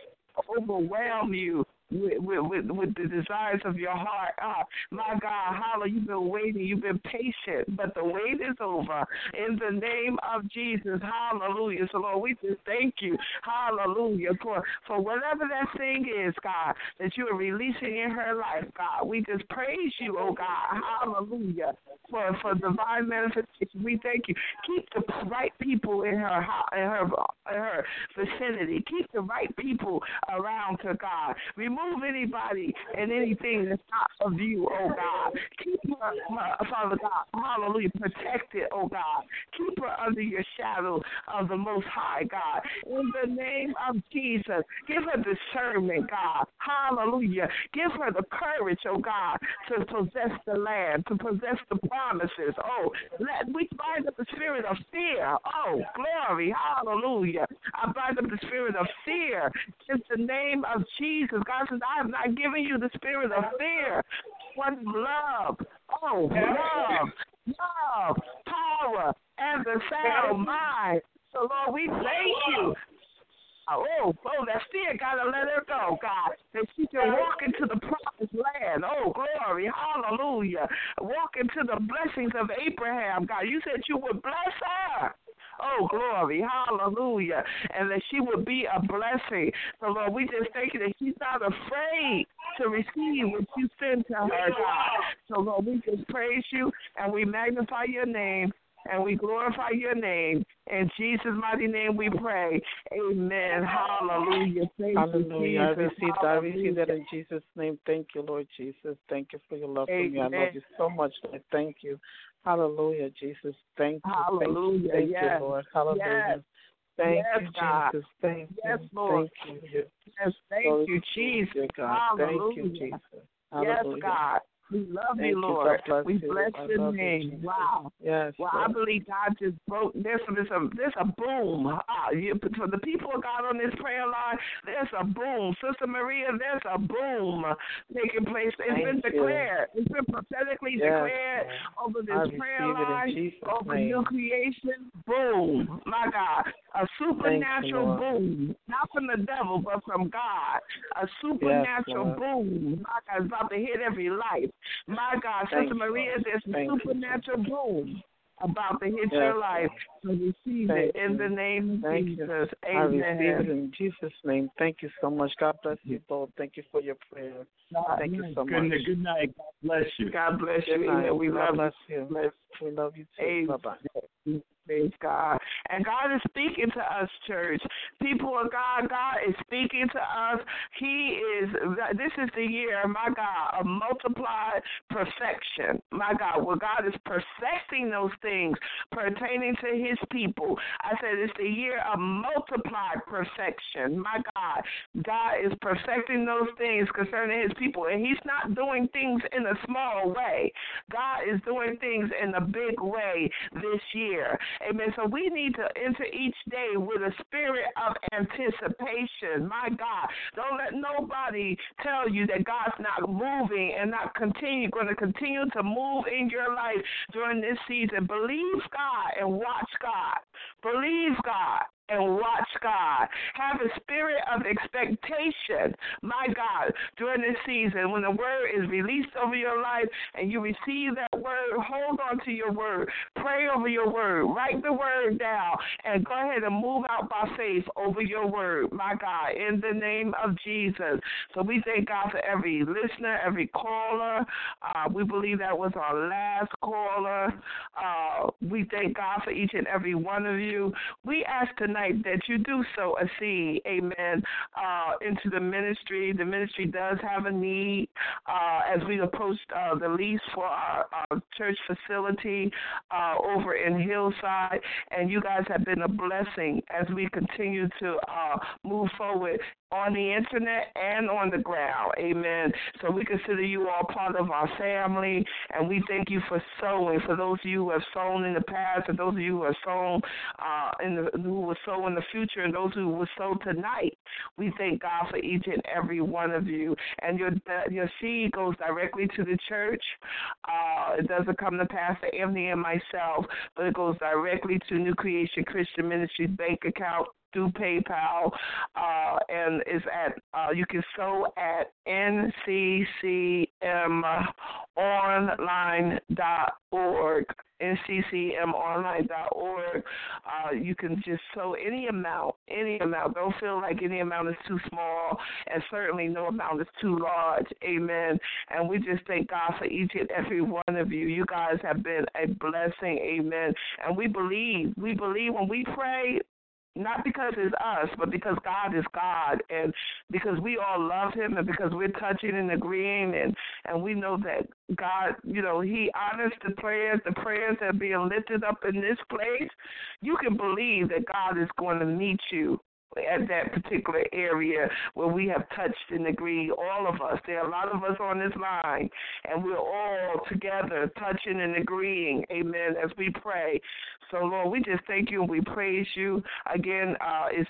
overwhelm you with the desires of your heart. My God, hallelujah, you've been waiting, you've been patient, but the wait is over. In the name of Jesus, hallelujah. So, Lord, we just thank you, hallelujah, for whatever that thing is, God, that you are releasing in her life, God. We just praise you, oh God, hallelujah, for divine manifestation. We thank you. Keep the right people in her vicinity. Keep the right people around her, God. Remove anybody and anything that's not of you, oh God. Keep her, Father God, hallelujah, protected, oh God. Keep her under your shadow of the Most High, God. In the name of Jesus, give her discernment, God. Hallelujah. Give her the courage, oh God, to possess the land, to possess the promises. Oh, we bind up the spirit of fear. Oh, glory, hallelujah. I bind up the spirit of fear in the name of Jesus. God says, I have not given you the spirit of fear, but love. Oh, love, power, and the sound mind. So, Lord, we thank you. That fear got to let her go, God, that she can walk into the promised land. Oh, glory, hallelujah. Walk into the blessings of Abraham, God. You said you would bless her. Oh, glory, hallelujah, and that she would be a blessing. So, Lord, we just thank you that she's not afraid to receive what you send to her, God. So, Lord, we just praise you, and we magnify your name, and we glorify your name. In Jesus' mighty name we pray. Amen. Hallelujah. Thank Hallelujah. You, Jesus. I receive that in Jesus' name. Thank you, Lord Jesus. Thank you for your love for me. I love you so much, Lord. Thank you. Hallelujah, Jesus. Thank you. Hallelujah. Thank you, Lord. Hallelujah. Yes. Thank Yes, you, God. Jesus. Thank yes, you. Lord. Thank you. Yes, thank you, Jesus. God. Hallelujah. Thank you, Jesus. Yes, Hallelujah. God. We love Thank you, Lord. We bless I your love name. You, wow. Yes. Well, Lord. I believe God just broke. There's a boom. For the people of God on this prayer line, there's a boom. Sister Maria, there's a boom taking place. It's been declared. It's been prophetically declared over this prayer line, over new creation. Boom. My God. A supernatural boom. Not from the devil, but from God. A supernatural boom. My God, is about to hit every life. My God, Sister Maria, there's a supernatural boom. about to hit your life. So receive it in the name of Jesus. Amen. I receive it in Jesus' name. Thank you so much. God bless you both. Thank you for your prayer. Thank you so much. Good night. God bless you. God bless you. Amen. We love you. We love you too. Amen. Bye-bye. Praise God. And God is speaking to us, church. People of God, God is speaking to us. This is the year, my God, of multiplied perfection. My God, where God is perfecting those things pertaining to his people. I said it's the year of multiplied perfection. My God, God is perfecting those things concerning his people. And he's not doing things in a small way. God is doing things in a big way this year. Amen. So we need to enter each day with a spirit of anticipation. My God, don't let nobody tell you that God's not moving and not going to continue to move in your life during this season. Believe God and watch God. Believe God and watch God. Have a spirit of expectation, my God, during this season. When the word is released over your life and you receive that word, hold on to your word. Pray over your word. Write the word down and go ahead and move out by faith over your word, my God, in the name of Jesus. So we thank God for every listener, every caller. We believe that was our last caller. We thank God for each and every one of you. We ask tonight that you do sow a seed, amen, into the ministry. The ministry does have a need as we approach the lease for our church facility over in Hillside, and you guys have been a blessing as we continue to move forward on the internet and on the ground, amen. So we consider you all part of our family, and we thank you for sowing. For those of you who have sown in the past, and those of you who have sown who will sow in the future, and those who will sow tonight, we thank God for each and every one of you. And your seed goes directly to the church. It doesn't come to Pastor Anthony and myself, but it goes directly to New Creation Christian Ministries bank account through PayPal, and is at you can sow at nccmonline.org. nccmonline.org. You can just sow any amount. Don't feel like any amount is too small, and certainly no amount is too large. Amen. And we just thank God for each and every one of you. You guys have been a blessing. Amen. And we believe when we pray, not because it's us, but because God is God, and because we all love him, and because we're touching and agreeing, and we know that God, he honors the prayers that are being lifted up in this place. You can believe that God is going to meet you at that particular area where we have touched and agreed, all of us. There are a lot of us on this line, and we're all together touching and agreeing, amen, as we pray. So, Lord, we just thank you and we praise you. Again, it's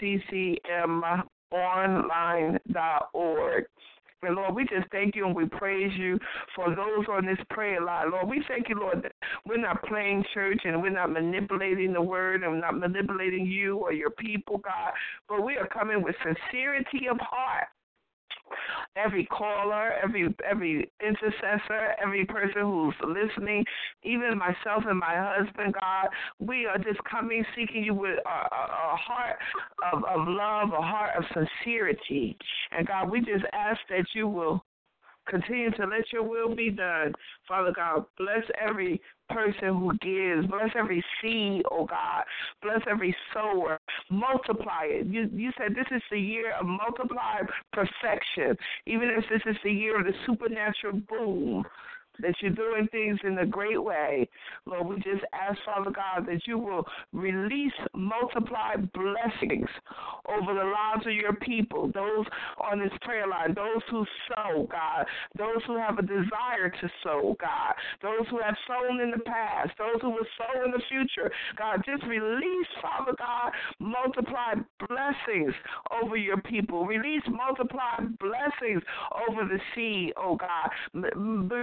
nccmonline.org. And Lord, we just thank you and we praise you for those on this prayer line. Lord, we thank you, Lord, that we're not playing church and we're not manipulating the word and we're not manipulating you or your people, God, but we are coming with sincerity of heart. Every caller, every intercessor, every person who's listening, even myself and my husband, God, we are just coming seeking you with a heart of love, a heart of sincerity. And God, we just ask that you will continue to let your will be done. Father God, bless every person who gives. Bless every seed, oh God. Bless every sower. Multiply it. You said this is the year of multiplied perfection. Even if this is the year of the supernatural boom, that you're doing things in a great way. Lord, we just ask, Father God, that you will release multiplied blessings over the lives of your people, those on this prayer line, those who sow, God, those who have a desire to sow, God, those who have sown in the past, those who will sow in the future. God, just release, Father God, multiplied blessings over your people. Release multiplied blessings over the seed, oh God. Release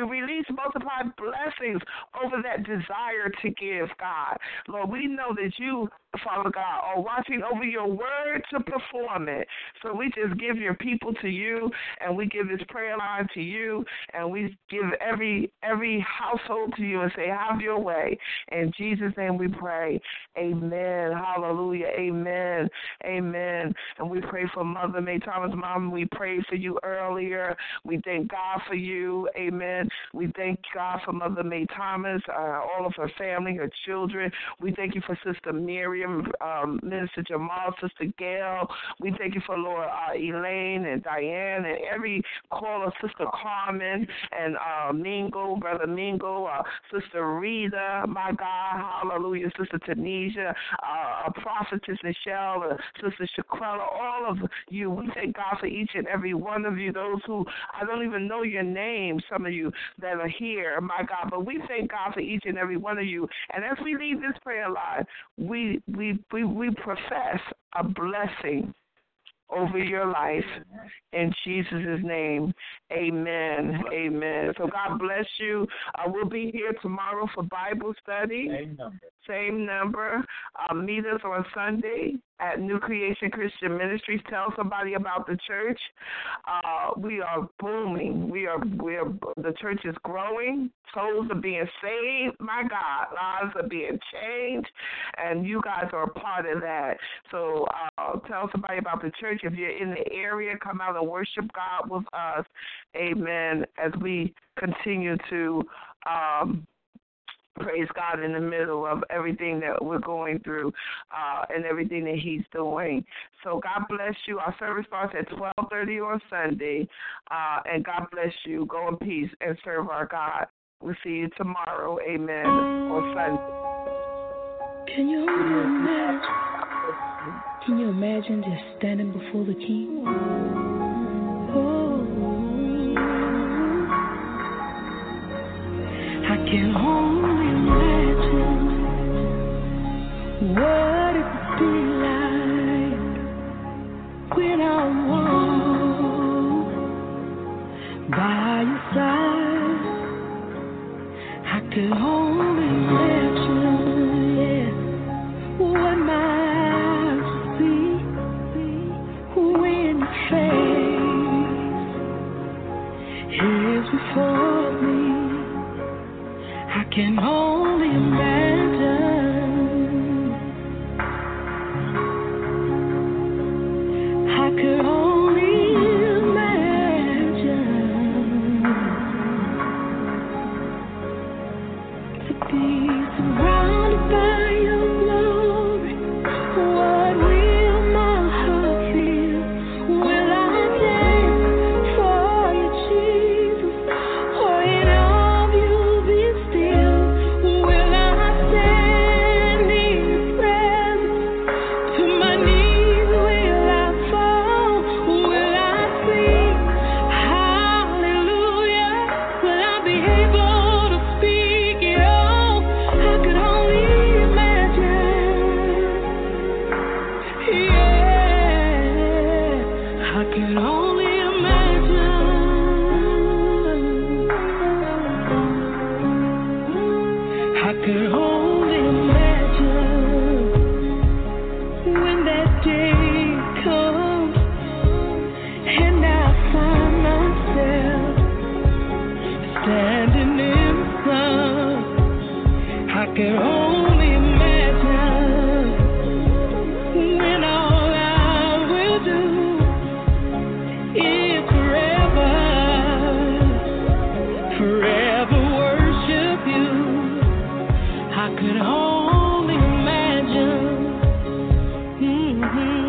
release multiplied blessings over that desire to give, God. Lord, we know that you, Father God, are watching over your word to perform it. So we just give your people to you, and we give this prayer line to you, and we give every household to you and say, have your way. In Jesus' name we pray. Amen. Hallelujah. Amen. Amen. And we pray for Mother May Thomas, Mom. We prayed for you earlier. We thank God for you. Amen. We thank God for Mother May Thomas, all of her family, her children. We thank you for Sister Miriam, Minister Jamal, Sister Gail. We thank you for Lord Elaine and Diane and every caller, Sister Carmen and Mingo, Brother Mingo, Sister Rita, my God, hallelujah, Sister Tanisha, Prophetess Michelle, Sister Shaquella, all of you. We thank God for each and every one of you, those who I don't even know your name, some of you that are here, my God, but we thank God for each and every one of you. And as we leave this prayer line, we profess a blessing over your life in Jesus' name. Amen. Amen. So God bless you. We'll be here tomorrow for Bible study. Same number. Meet us on Sunday at New Creation Christian Ministries. Tell somebody about the church. We are booming. The church is growing. Souls are being saved. My God, lives are being changed, and you guys are a part of that. So tell somebody about the church. If you're in the area, come out and worship God with us. Amen. As we continue to praise God in the middle of everything that we're going through and everything that he's doing. So God bless you. Our service starts at 12:30 on Sunday. And God bless you. Go in peace and serve our God. We'll see you tomorrow. Amen. On Sunday. Can you imagine just standing before the King? I can only imagine what it would be like when I'm alone by your side. I can only imagine, what my eyes will see when your face is before me. I can only imagine. I could only imagine to be surrounded by your glory. What will my heart feel? Will I dance for you, Jesus? Or in all you be still? Will I stand in your presence? To my knees will I fall? Will I sing hallelujah? Will I be able to speak it all? I could only imagine. Yeah, I could only imagine. I could only imagine when that day comes and I find myself standing in the sun. I could only imagine when all I will do is forever worship you. I could only imagine.